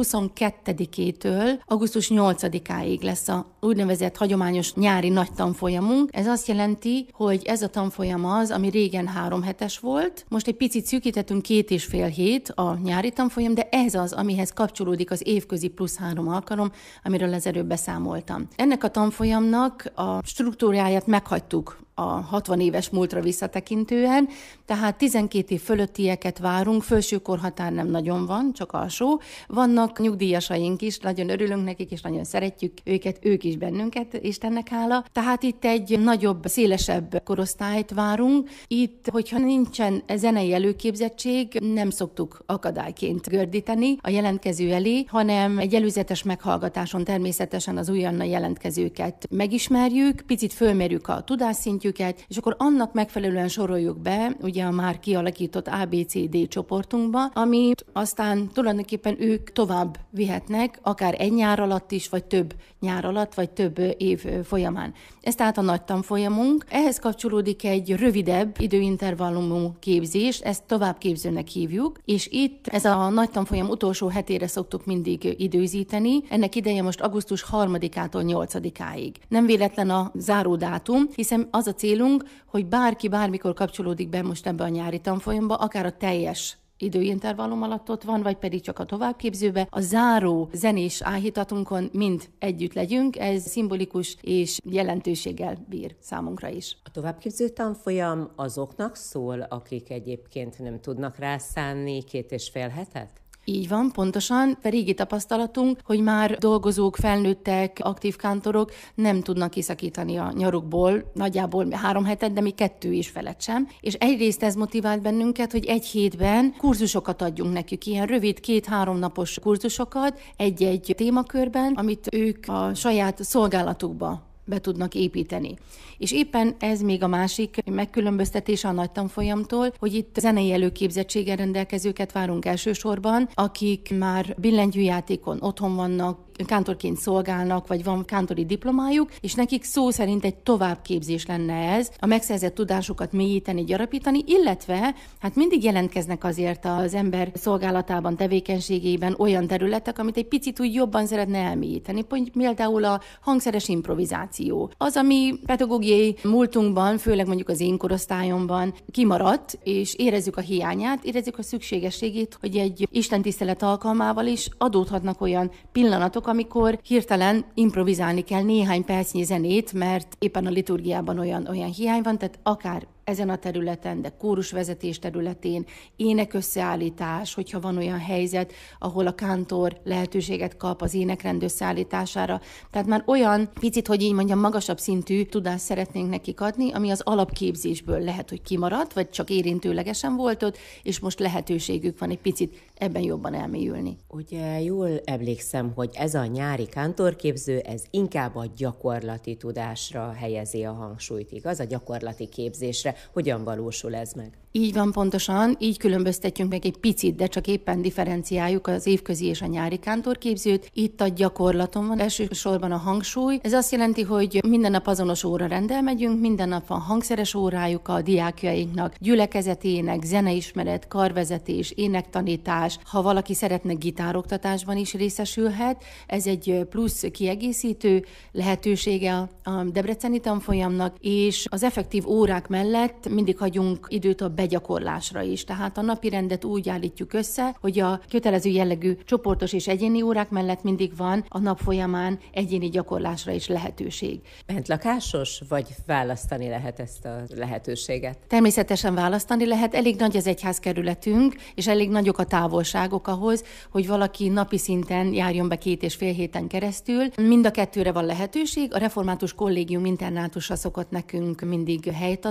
22-től augusztus 8-áig lesz a úgynevezett hagyományos nyári nagy tanfolyamunk. Ez azt jelenti, hogy ez a tanfolyam az, ami régen 3 hetes volt. Most egy picit szűkítettünk 2,5 hét a nyári tanfolyam, de ez az, amihez kapcsolódik az évközi plusz 3 alkalom, amiről az előbb beszámoltam. Ennek a tanfolyamnak a struktúráját meghagytuk a 60 éves múltra visszatekintően, tehát 12 év fölöttieket várunk, felső korhatár nem nagyon van, csak alsó. Vannak nyugdíjasaink is, nagyon örülünk nekik, és nagyon szeretjük őket, ők is bennünket, Istennek hála. Tehát itt egy nagyobb, szélesebb korosztályt várunk. Itt, hogyha nincsen zenei előképzettség, nem szoktuk akadályként gördíteni a jelentkező elé, hanem egy előzetes meghallgatáson természetesen az újonnan jelentkezőket megismerjük, picit fölmérjük a tudásszintjüket, és akkor annak megfelelően soroljuk be, ugye a már kialakított ABCD csoportunkba, amit aztán tulajdonképpen ők tovább vihetnek, akár egy nyár alatt is, vagy több nyár alatt, vagy több év folyamán. Ez tehát a nagy tanfolyamunk. Ehhez kapcsolódik egy rövidebb időintervallumú képzés, ezt továbbképzőnek hívjuk, és itt ez a nagy tanfolyam utolsó hetére szoktuk mindig időzíteni. Ennek ideje most augusztus 3-ától 8-áig. Nem véletlen a záródátum, hiszen az a célunk, hogy bárki bármikor kapcsolódik be most ebbe a nyári tanfolyamba, akár a teljes időintervallum alatt ott van, vagy pedig csak a továbbképzőbe. A záró zenés áhítatunkon mind együtt legyünk, ez szimbolikus és jelentőséggel bír számunkra is. A továbbképző tanfolyam azoknak szól, akik egyébként nem tudnak rászánni 2,5 hetet? Így van, pontosan. Régi tapasztalatunk, hogy már dolgozók, felnőttek, aktív kántorok nem tudnak kiszakítani a nyarukból, nagyjából 3 hetet, de még 2 is felett sem. És egyrészt ez motivált bennünket, hogy egy hétben kurzusokat adjunk nekik, ilyen rövid 2-3 napos kurzusokat egy-egy témakörben, amit ők a saját szolgálatukba be tudnak építeni. És éppen ez még a másik megkülönböztetése a nagy tanfolyamtól, hogy itt zenei előképzettséggel rendelkezőket várunk elsősorban, akik már billentyűjátékon otthon vannak, kántorként szolgálnak, vagy van kántori diplomájuk, és nekik szó szerint egy továbbképzés lenne ez, a megszerzett tudásukat mélyíteni, gyarapítani, illetve hát mindig jelentkeznek azért az ember szolgálatában, tevékenységében olyan területek, amit egy picit úgy jobban szeretne elmélyíteni. Például a hangszeres improvizáció. Az, ami pedagógiai múltunkban, főleg mondjuk az én korosztályomban kimaradt, és érezzük a hiányát, érezzük a szükségességét, hogy egy istentisztelet alkalmával is adódhatnak olyan pillanatok, amikor hirtelen improvizálni kell néhány percnyi zenét, mert éppen a liturgiában olyan hiány van, tehát akár ezen a területen, de kórusvezetés területén, énekösszeállítás, hogyha van olyan helyzet, ahol a kántor lehetőséget kap az énekrend összeállítására. Tehát már olyan picit, hogy így mondjam, magasabb szintű tudást szeretnénk nekik adni, ami az alapképzésből lehet, hogy kimaradt, vagy csak érintőlegesen volt ott, és most lehetőségük van egy picit ebben jobban elmélyülni. Ugye jól emlékszem, hogy ez a nyári kántorképző, ez inkább a gyakorlati tudásra helyezi a hangsúlyt, igaz? A gyakorlati képzésre. Hogyan valósul ez meg? Így van, pontosan, így különböztetjünk meg egy picit, de csak éppen differenciáljuk az évközi és a nyári kántorképzőt. Itt a gyakorlaton van elsősorban a hangsúly. Ez azt jelenti, hogy minden nap azonos órarendel megyünk, minden nap van hangszeres órájuk a diákjainknak, gyülekezetének, zeneismeret, karvezetés, énektanítás. Ha valaki szeretne gitároktatásban is részesülhet, ez egy plusz kiegészítő lehetősége a debreceni tanfolyamnak, és az effektív órák mellett mindig hagyunk időt a begyakorlásra is. Tehát a napi rendet úgy állítjuk össze, hogy a kötelező jellegű csoportos és egyéni órák mellett mindig van a nap folyamán egyéni gyakorlásra is lehetőség. Bentlakásos, vagy választani lehet ezt a lehetőséget? Természetesen választani lehet. Elég nagy az egyházkerületünk, és elég nagyok a távolságok ahhoz, hogy valaki napi szinten járjon be 2,5 héten keresztül. Mind a kettőre van lehetőség. A református kollégium internátusa szokott nekünk mindig helyt adni,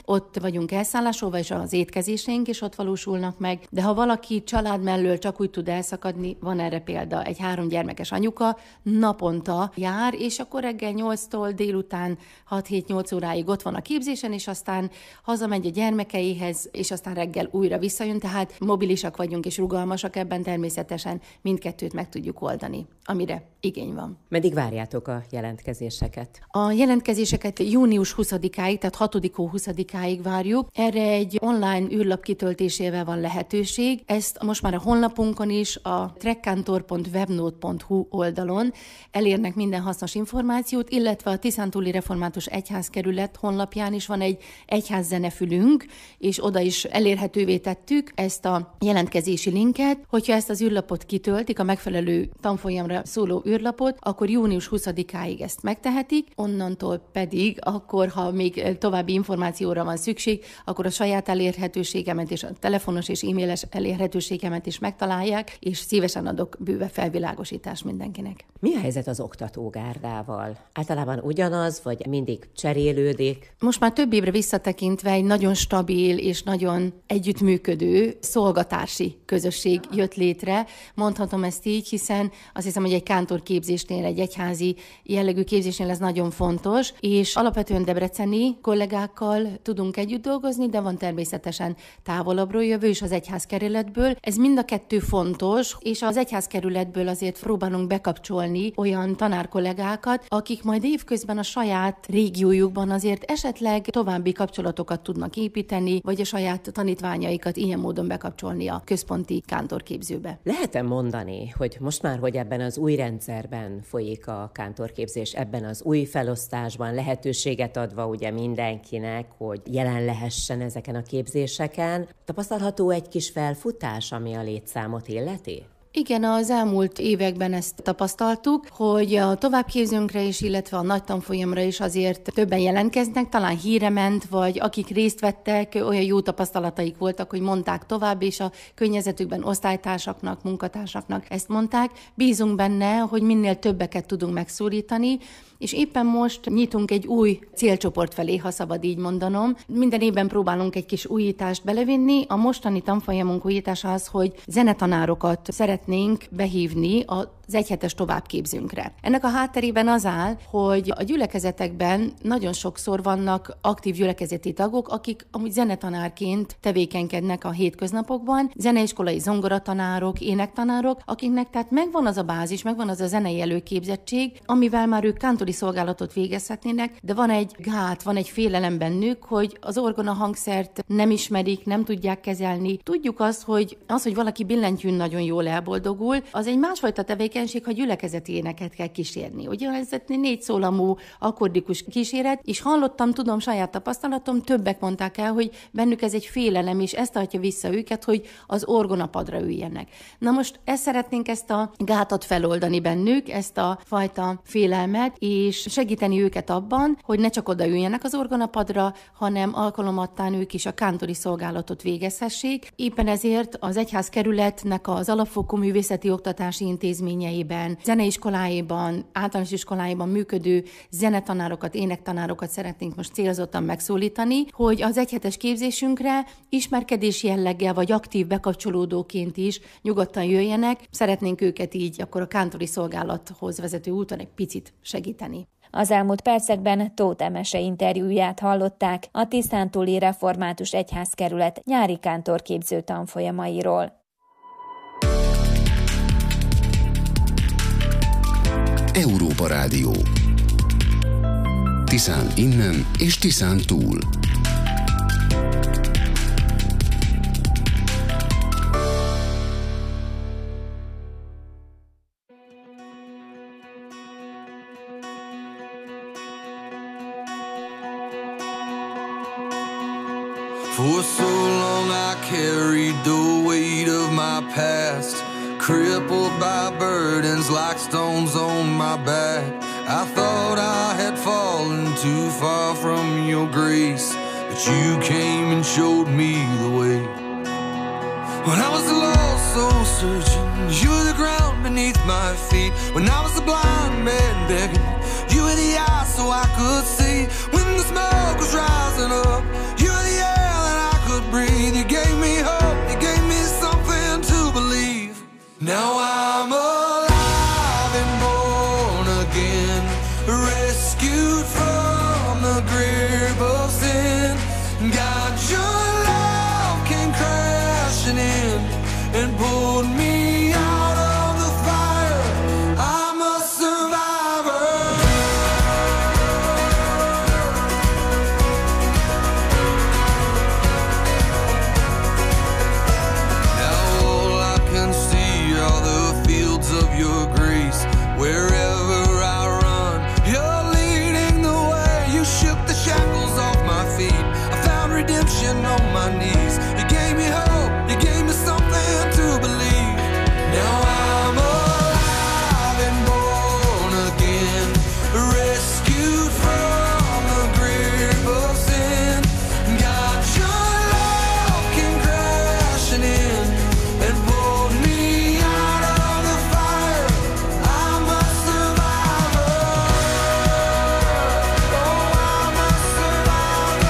ott vagyunk elszállásolva, és az étkezéseink is ott valósulnak meg, de ha valaki család mellől csak úgy tud elszakadni, van erre példa, egy 3 gyermekes anyuka naponta jár, és akkor reggel 8-tól délután 6-7-8 óráig ott van a képzésen, és aztán hazamegy a gyermekeihez, és aztán reggel újra visszajön, tehát mobilisak vagyunk és rugalmasak ebben, természetesen mindkettőt meg tudjuk oldani, amire igény van. Meddig várjátok a jelentkezéseket? A jelentkezéseket június 20-áig, tehát 6. hó 20-áig várjuk. Erre egy online űrlap kitöltésével van lehetőség. Ezt most már a honlapunkon is, a trekkantor.webnode.hu oldalon elérnek minden hasznos információt, illetve a Tiszántúli Református Egyházkerület honlapján is van egy egyházzenefülünk, és oda is elérhetővé tettük ezt a jelentkezési linket. Hogyha ezt az űrlapot kitöltik, a megfelelő tanfolyamra szóló űrlapot, akkor június 20-áig ezt megtehetik, onnantól pedig, akkor, ha még további információra van szükség, akkor a saját elérhetőségemet és a telefonos és e-mailes elérhetőségemet is megtalálják, és szívesen adok bőve felvilágosítást mindenkinek. Mi a helyzet az oktatógárdával? Általában ugyanaz, vagy mindig cserélődik? Most már több évre visszatekintve egy nagyon stabil és nagyon együttműködő szolgatársi közösség jött létre. Mondhatom ezt így, hiszen azt hiszem, hogy egy kántorképzésnél, egy egyházi jellegű képzésnél ez nagyon fontos, és alapvetően debreceni kollégákkal tudunk együtt dolgozni, de van természetesen távolabbról jövő is az egyházkerületből. Ez mind a kettő fontos, és az egyházkerületből azért próbálunk bekapcsolni olyan tanárkollégákat, akik majd évközben a saját régiójukban azért esetleg további kapcsolatokat tudnak építeni, vagy a saját tanítványaikat ilyen módon bekapcsolni a központi kántorképzőbe. Lehet-e mondani, hogy most már, hogy ebben az új rendszerben folyik a kántorképzés, ebben az új felosztásban lehetőséget adva ugye mindenkinek, hogy jelen lehessen ezeken a képzéseken, tapasztalható egy kis felfutás, ami a létszámot illeti? Igen, az elmúlt években ezt tapasztaltuk, hogy a továbbképzőnkre is, illetve a nagy tanfolyamra is azért többen jelentkeznek, talán híre ment, vagy akik részt vettek, olyan jó tapasztalataik voltak, hogy mondták tovább, és a környezetükben osztálytársaknak, munkatársaknak ezt mondták. Bízunk benne, hogy minél többeket tudunk megszólítani, és éppen most nyitunk egy új célcsoport felé, ha szabad így mondanom. Minden évben próbálunk egy kis újítást belevinni. A mostani tanfolyamunk újítása az, hogy zenetanárokat szeretnénk behívni az egyhetes továbbképzőnkre. Ennek a hátterében az áll, hogy a gyülekezetekben nagyon sokszor vannak aktív gyülekezeti tagok, akik amúgy zenetanárként tevékenykednek a hétköznapokban, zeneiskolai zongoratanárok, énektanárok, akiknek tehát megvan az a bázis, megvan az a zenei előképzettség, amivel már ők kántori szolgálatot végezhetnének, de van egy gát, van egy félelem bennük, hogy az orgona hangszert nem ismerik, nem tudják kezelni. Tudjuk azt, hogy valaki billentyűn nagyon jól elboldogul, az egy másfajta tevékenység, ha gyülekezeti éneket kell kísérni. Ugye ez egy 4 szólamú akkordikus kíséret, és hallottam, tudom, saját tapasztalatom, többek mondták el, hogy bennük ez egy félelem, és ezt tartja vissza őket, hogy az orgonapadra üljenek. Na most szeretnénk ezt a gátat feloldani bennük, ezt a fajta félelmet, és segíteni őket abban, hogy ne csak odaüljenek az orgonapadra, hanem alkalomattán ők is a kántori szolgálatot végezhessék. Éppen ezért az egyházkerületnek az alapfokú művészeti oktatási intézményeiben, zeneiskoláiban, általános iskoláiban működő zenetanárokat, énektanárokat szeretnénk most célzottan megszólítani, hogy az egyhetes képzésünkre ismerkedés jelleggel vagy aktív bekapcsolódóként is nyugodtan jöjjenek. Szeretnénk őket így akkor a kántori szolgálathoz vezető úton egy picit segíteni. Az elmúlt percekben Tóth Emese interjúját hallották a Tiszántúli Református Egyházkerület nyári kántorképző tanfolyamairól. Európa Rádió. Tiszán innen és Tiszán túl. For so long I carried the weight of my past, crippled by burdens like stones on my back. I thought I had fallen too far from your grace, but you came and showed me the way. When I was lost, so searching, you were the ground beneath my feet. When I was a blind man begging, you were the eyes so I could see. When the smoke was rising up, you were again, rescued from the grip of sin. God, your love came crashing in and pulled me out of the fire. I'm a survivor. Now all I can see are the fields of your grace. Wherever I run, you're leading the way. You shook the shackles off my feet. I found redemption on my knees. You gave me hope. You gave me something to believe. Now I'm alive and born again, rescued from the grip of sin. God, your love came crashing in and pulled me out of the fire. I'm a survivor. Oh, I'm a survivor.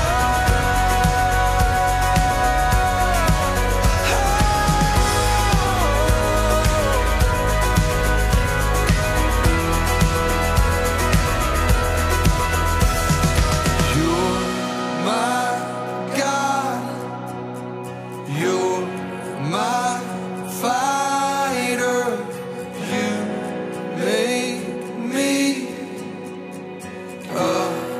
You're my God. You're my fighter. You make me a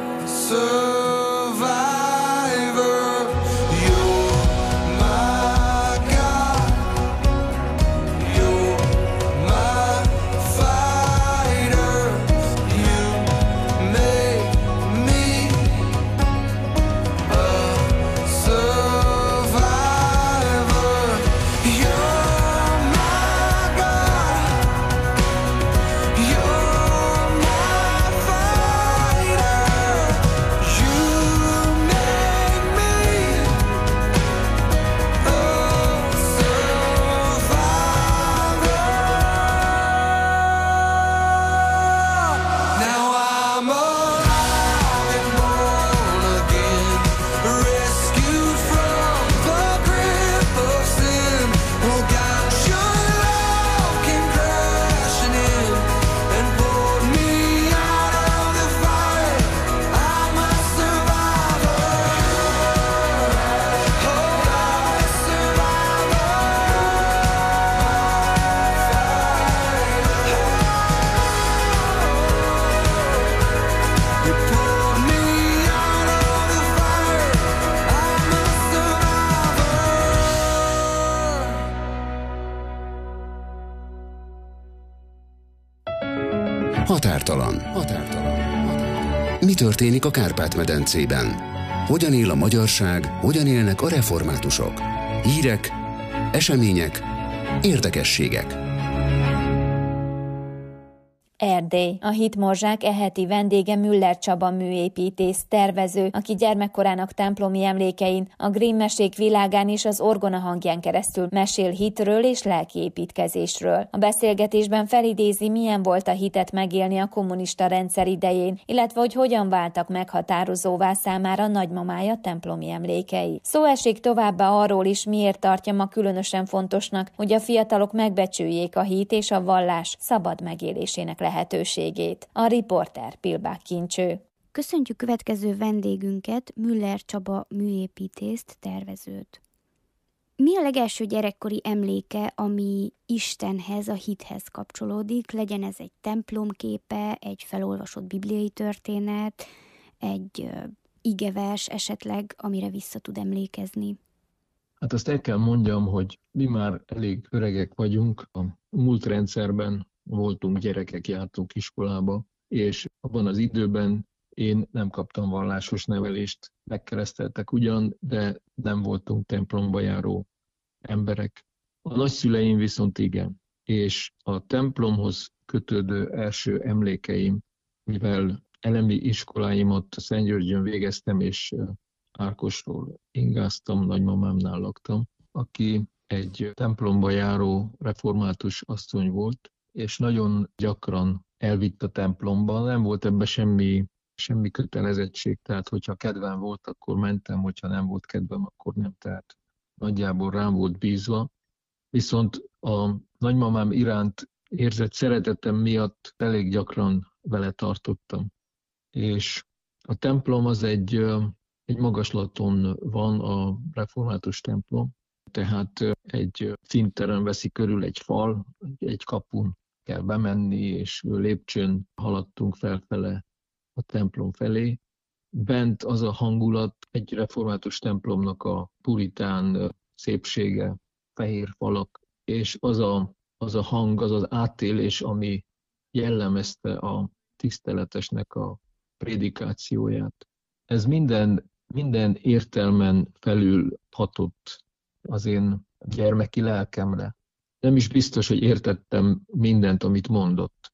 survivor. You're my God. You're my fighter. You make me a survivor. You're my God. You're my fighter. You make me a survivor. Now I'm alive and born again, rescued from the grip of sin. Oh God, your love came crashing in and pulled me out of the fire. I'm a survivor. Oh, I'm a survivor. You pulled me out of the fire. I'm a survivor. Határtalan. Mi történik a Kárpát-medencében? Hogyan él a magyarság, hogyan élnek a reformátusok? Hírek, események, érdekességek. Erdély. A Hitmorzsák eheti vendége Müller Csaba műépítész, tervező, aki gyermekkorának templomi emlékein, a Grimm mesék világán és az orgona hangján keresztül mesél hitről és lelkiépítkezésről. A beszélgetésben felidézi, milyen volt a hitet megélni a kommunista rendszer idején, illetve hogy hogyan váltak meghatározóvá számára nagymamája templomi emlékei. Szó esik továbbá arról is, miért tartja ma különösen fontosnak, hogy a fiatalok megbecsüljék a hit és a vallás szabad megélésének lehetőségét. A riporter Pilbák Kincső. Köszöntjük következő vendégünket, Müller Csaba műépítészt, tervezőt. Mi a legelső gyerekkori emléke, ami Istenhez, a hithez kapcsolódik? Legyen ez egy templomképe, egy felolvasott bibliai történet, egy igevers esetleg, amire vissza tud emlékezni? Hát azt el kell mondjam, hogy mi már elég öregek vagyunk. A múlt rendszerben voltunk gyerekek, jártunk iskolába, és abban az időben én nem kaptam vallásos nevelést, megkereszteltek ugyan, de nem voltunk templomba járó emberek. A nagyszüleim viszont igen, és a templomhoz kötődő első emlékeim, mivel elemi iskoláimat Szentgyörgyön végeztem, és Ákosról ingáztam, nagymamámnál laktam, aki egy templomba járó református asszony volt, és nagyon gyakran elvitt a templomba, nem volt ebben semmi kötelezettség, tehát hogyha kedvem volt, akkor mentem, hogyha nem volt kedvem, akkor nem, tehát nagyjából rám volt bízva. Viszont a nagymamám iránt érzett szeretetem miatt elég gyakran vele tartottam. És a templom az egy magaslaton van, a református templom, tehát egy színteren veszi körül egy fal, egy kapun kell bemenni, és lépcsőn haladtunk felfele a templom felé. Bent az a hangulat, egy református templomnak a puritán szépsége, fehér falak, és az a hang, az az átélés, ami jellemezte a tiszteletesnek a prédikációját. Ez minden értelmen felül hatott az én gyermeki lelkemre. Nem is biztos, hogy értettem mindent, amit mondott,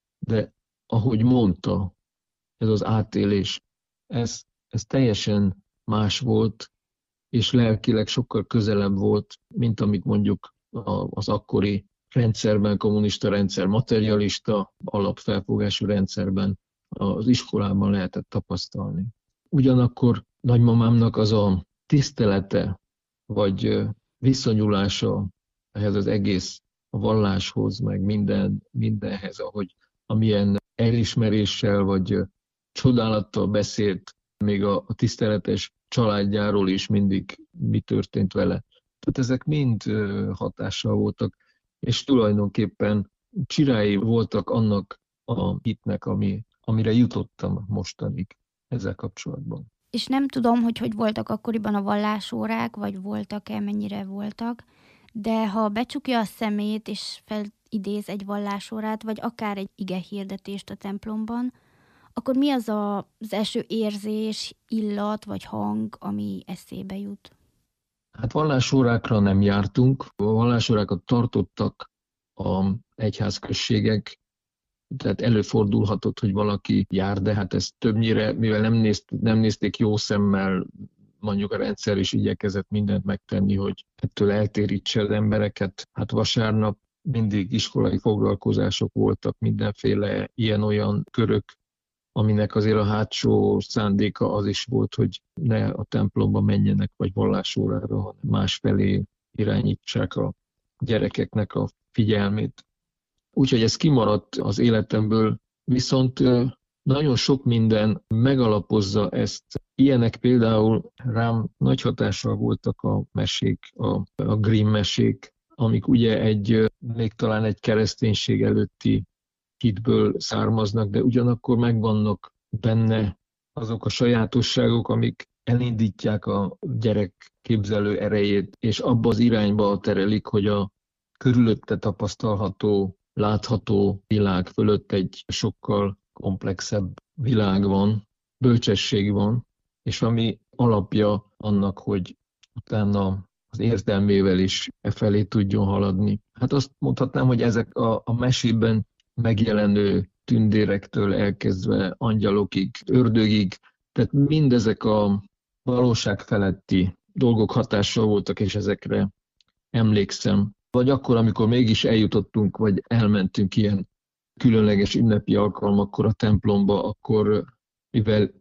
de ahogy mondta, ez az átélés, ez teljesen más volt, és lelkileg sokkal közelebb volt, mint amit mondjuk az akkori rendszerben, kommunista rendszer, materialista, alapfelfogású rendszerben az iskolában lehetett tapasztalni. Ugyanakkor nagymamámnak az a tisztelete, vagy viszonyulása ehhez az egész valláshoz, meg mindenhez, ahogy amilyen elismeréssel, vagy csodálattal beszélt, még a tiszteletes családjáról is mindig mi történt vele. Tehát ezek mind hatással voltak, és tulajdonképpen csirái voltak annak a hitnek, amire jutottam mostanig ezzel kapcsolatban. És nem tudom, hogy voltak akkoriban a vallásórák, vagy voltak-e, mennyire voltak, de ha becsukja a szemét, és felidéz egy vallásórát, vagy akár egy igehirdetést a templomban, akkor mi az az első érzés, illat vagy hang, ami eszébe jut? Hát vallásórákra nem jártunk, a vallásórákat tartottak az egyházközségek, tehát előfordulhatott, hogy valaki jár, de hát ez többnyire, mivel nem nézték jó szemmel, mondjuk a rendszer is igyekezett mindent megtenni, hogy ettől eltérítse az embereket. Hát vasárnap mindig iskolai foglalkozások voltak, mindenféle ilyen-olyan körök, aminek azért a hátsó szándéka az is volt, hogy ne a templomba menjenek, vagy vallásórára, hanem másfelé irányítsák a gyerekeknek a figyelmét. Úgyhogy ez kimaradt az életemből, viszont nagyon sok minden megalapozza ezt. Ilyenek például rám nagy hatással voltak a mesék, a Grimm mesék, amik ugye még talán egy kereszténység előtti hitből származnak, de ugyanakkor megvannak benne azok a sajátosságok, amik elindítják a gyerek képzelő erejét, és abba az irányba terelik, hogy a körülötte tapasztalható, látható világ fölött egy sokkal komplexebb világ van, bölcsesség van, és ami alapja annak, hogy utána az értelmével is felé tudjon haladni. Hát azt mondhatnám, hogy ezek a mesében megjelenő tündérektől elkezdve angyalokig, ördögig, tehát mindezek a valóság feletti dolgok hatással voltak, és ezekre emlékszem. Vagy akkor, amikor mégis eljutottunk, vagy elmentünk ilyen különleges ünnepi alkalmakkor a templomba, akkor mivel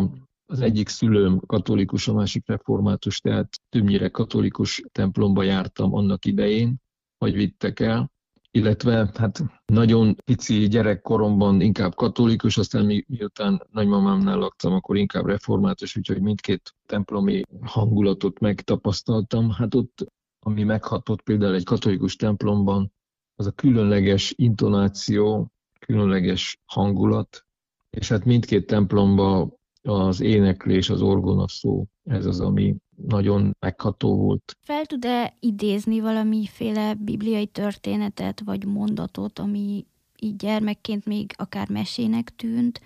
az egyik szülőm katolikus, a másik református, tehát többnyire katolikus templomba jártam annak idején, hogy vittek el, illetve hát nagyon pici gyerekkoromban inkább katolikus, aztán miután nagymamámnál laktam, akkor inkább református, úgyhogy mindkét templomi hangulatot megtapasztaltam. Hát ott, ami meghatott például egy katolikus templomban, az a különleges intonáció, különleges hangulat, és hát mindkét templomban az éneklés, az orgonaszó, ez az, ami nagyon megható volt. Fel tud-e idézni valamiféle bibliai történetet vagy mondatot, ami így gyermekként még akár mesének tűnt,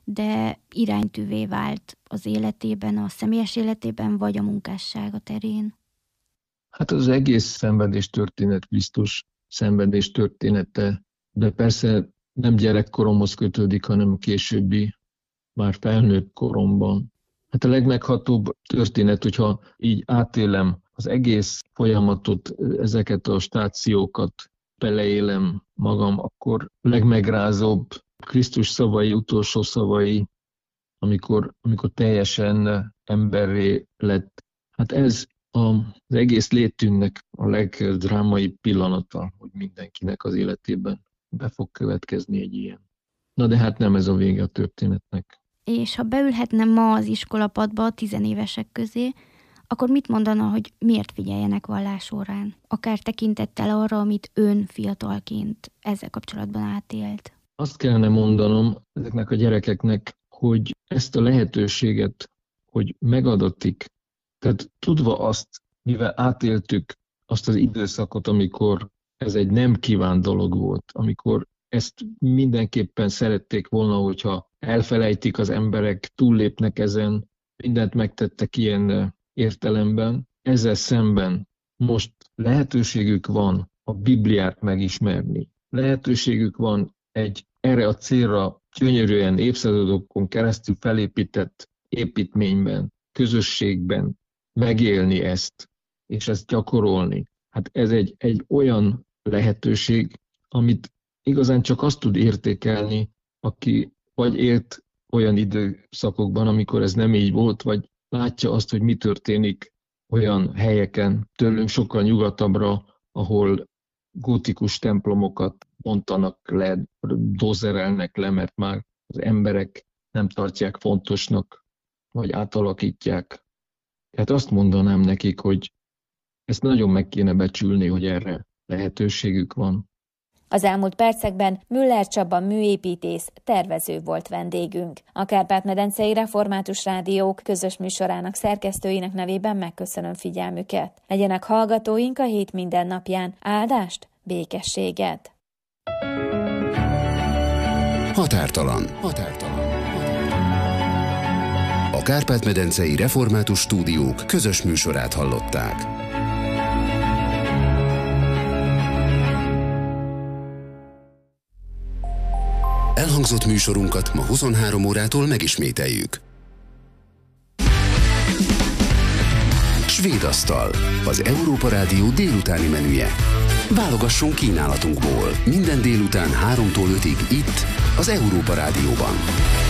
de iránytűvé vált az életében, a személyes életében, vagy a munkássága terén? Hát az egész szenvedés történet, Krisztus szenvedés története, de persze nem gyerekkoromhoz kötődik, hanem későbbi, már felnőtt koromban. Hát a legmeghatóbb történet, hogyha így átélem az egész folyamatot, ezeket a stációkat, beleélem magam, akkor legmegrázóbb Krisztus szavai, utolsó szavai, amikor teljesen emberré lett. Hát ez az egész létünknek a legdrámaibb pillanata, hogy mindenkinek az életében be fog következni egy ilyen. Na de hát nem ez a vége a történetnek. És ha beülhetne ma az iskolapadba a 10 évesek közé, akkor mit mondana, hogy miért figyeljenek vallásórán? Akár tekintettel arra, amit ön fiatalként ezzel kapcsolatban átélt. Azt kellene mondanom ezeknek a gyerekeknek, hogy ezt a lehetőséget, hogy megadatik, tehát tudva azt, mivel átéltük azt az időszakot, amikor ez egy nem kívánt dolog volt, amikor ezt mindenképpen szerették volna, hogyha elfelejtik az emberek, túllépnek ezen, mindent megtettek ilyen értelemben. Ezzel szemben most lehetőségük van a Bibliát megismerni. Lehetőségük van egy erre a célra gyönyörűen évszázadokon keresztül felépített építményben, közösségben megélni ezt, és ezt gyakorolni. Hát ez egy olyan lehetőség, amit igazán csak azt tud értékelni, aki vagy élt olyan időszakokban, amikor ez nem így volt, vagy látja azt, hogy mi történik olyan helyeken, tőlünk sokkal nyugatabbra, ahol gótikus templomokat bontanak le, dozerelnek le, mert már az emberek nem tartják fontosnak, vagy átalakítják. Tehát azt mondanám nekik, hogy ezt nagyon meg kéne becsülni, hogy erre lehetőségük van. Az elmúlt percekben Müller Csaba műépítész, tervező volt vendégünk. A Kárpát-medencei Református Rádiók közös műsorának szerkesztőinek nevében megköszönöm figyelmüket. Legyenek hallgatóink a hét minden napján. Áldást, békességet! Határtalan. A Kárpát-medencei Református Stúdiók közös műsorát hallották. Elhangzott műsorunkat ma 23 órától megismételjük. Svéd asztal, az Európa Rádió délutáni menüje. Válogassunk kínálatunkból. Minden délután 3-tól 5-ig itt, az Európa Rádióban.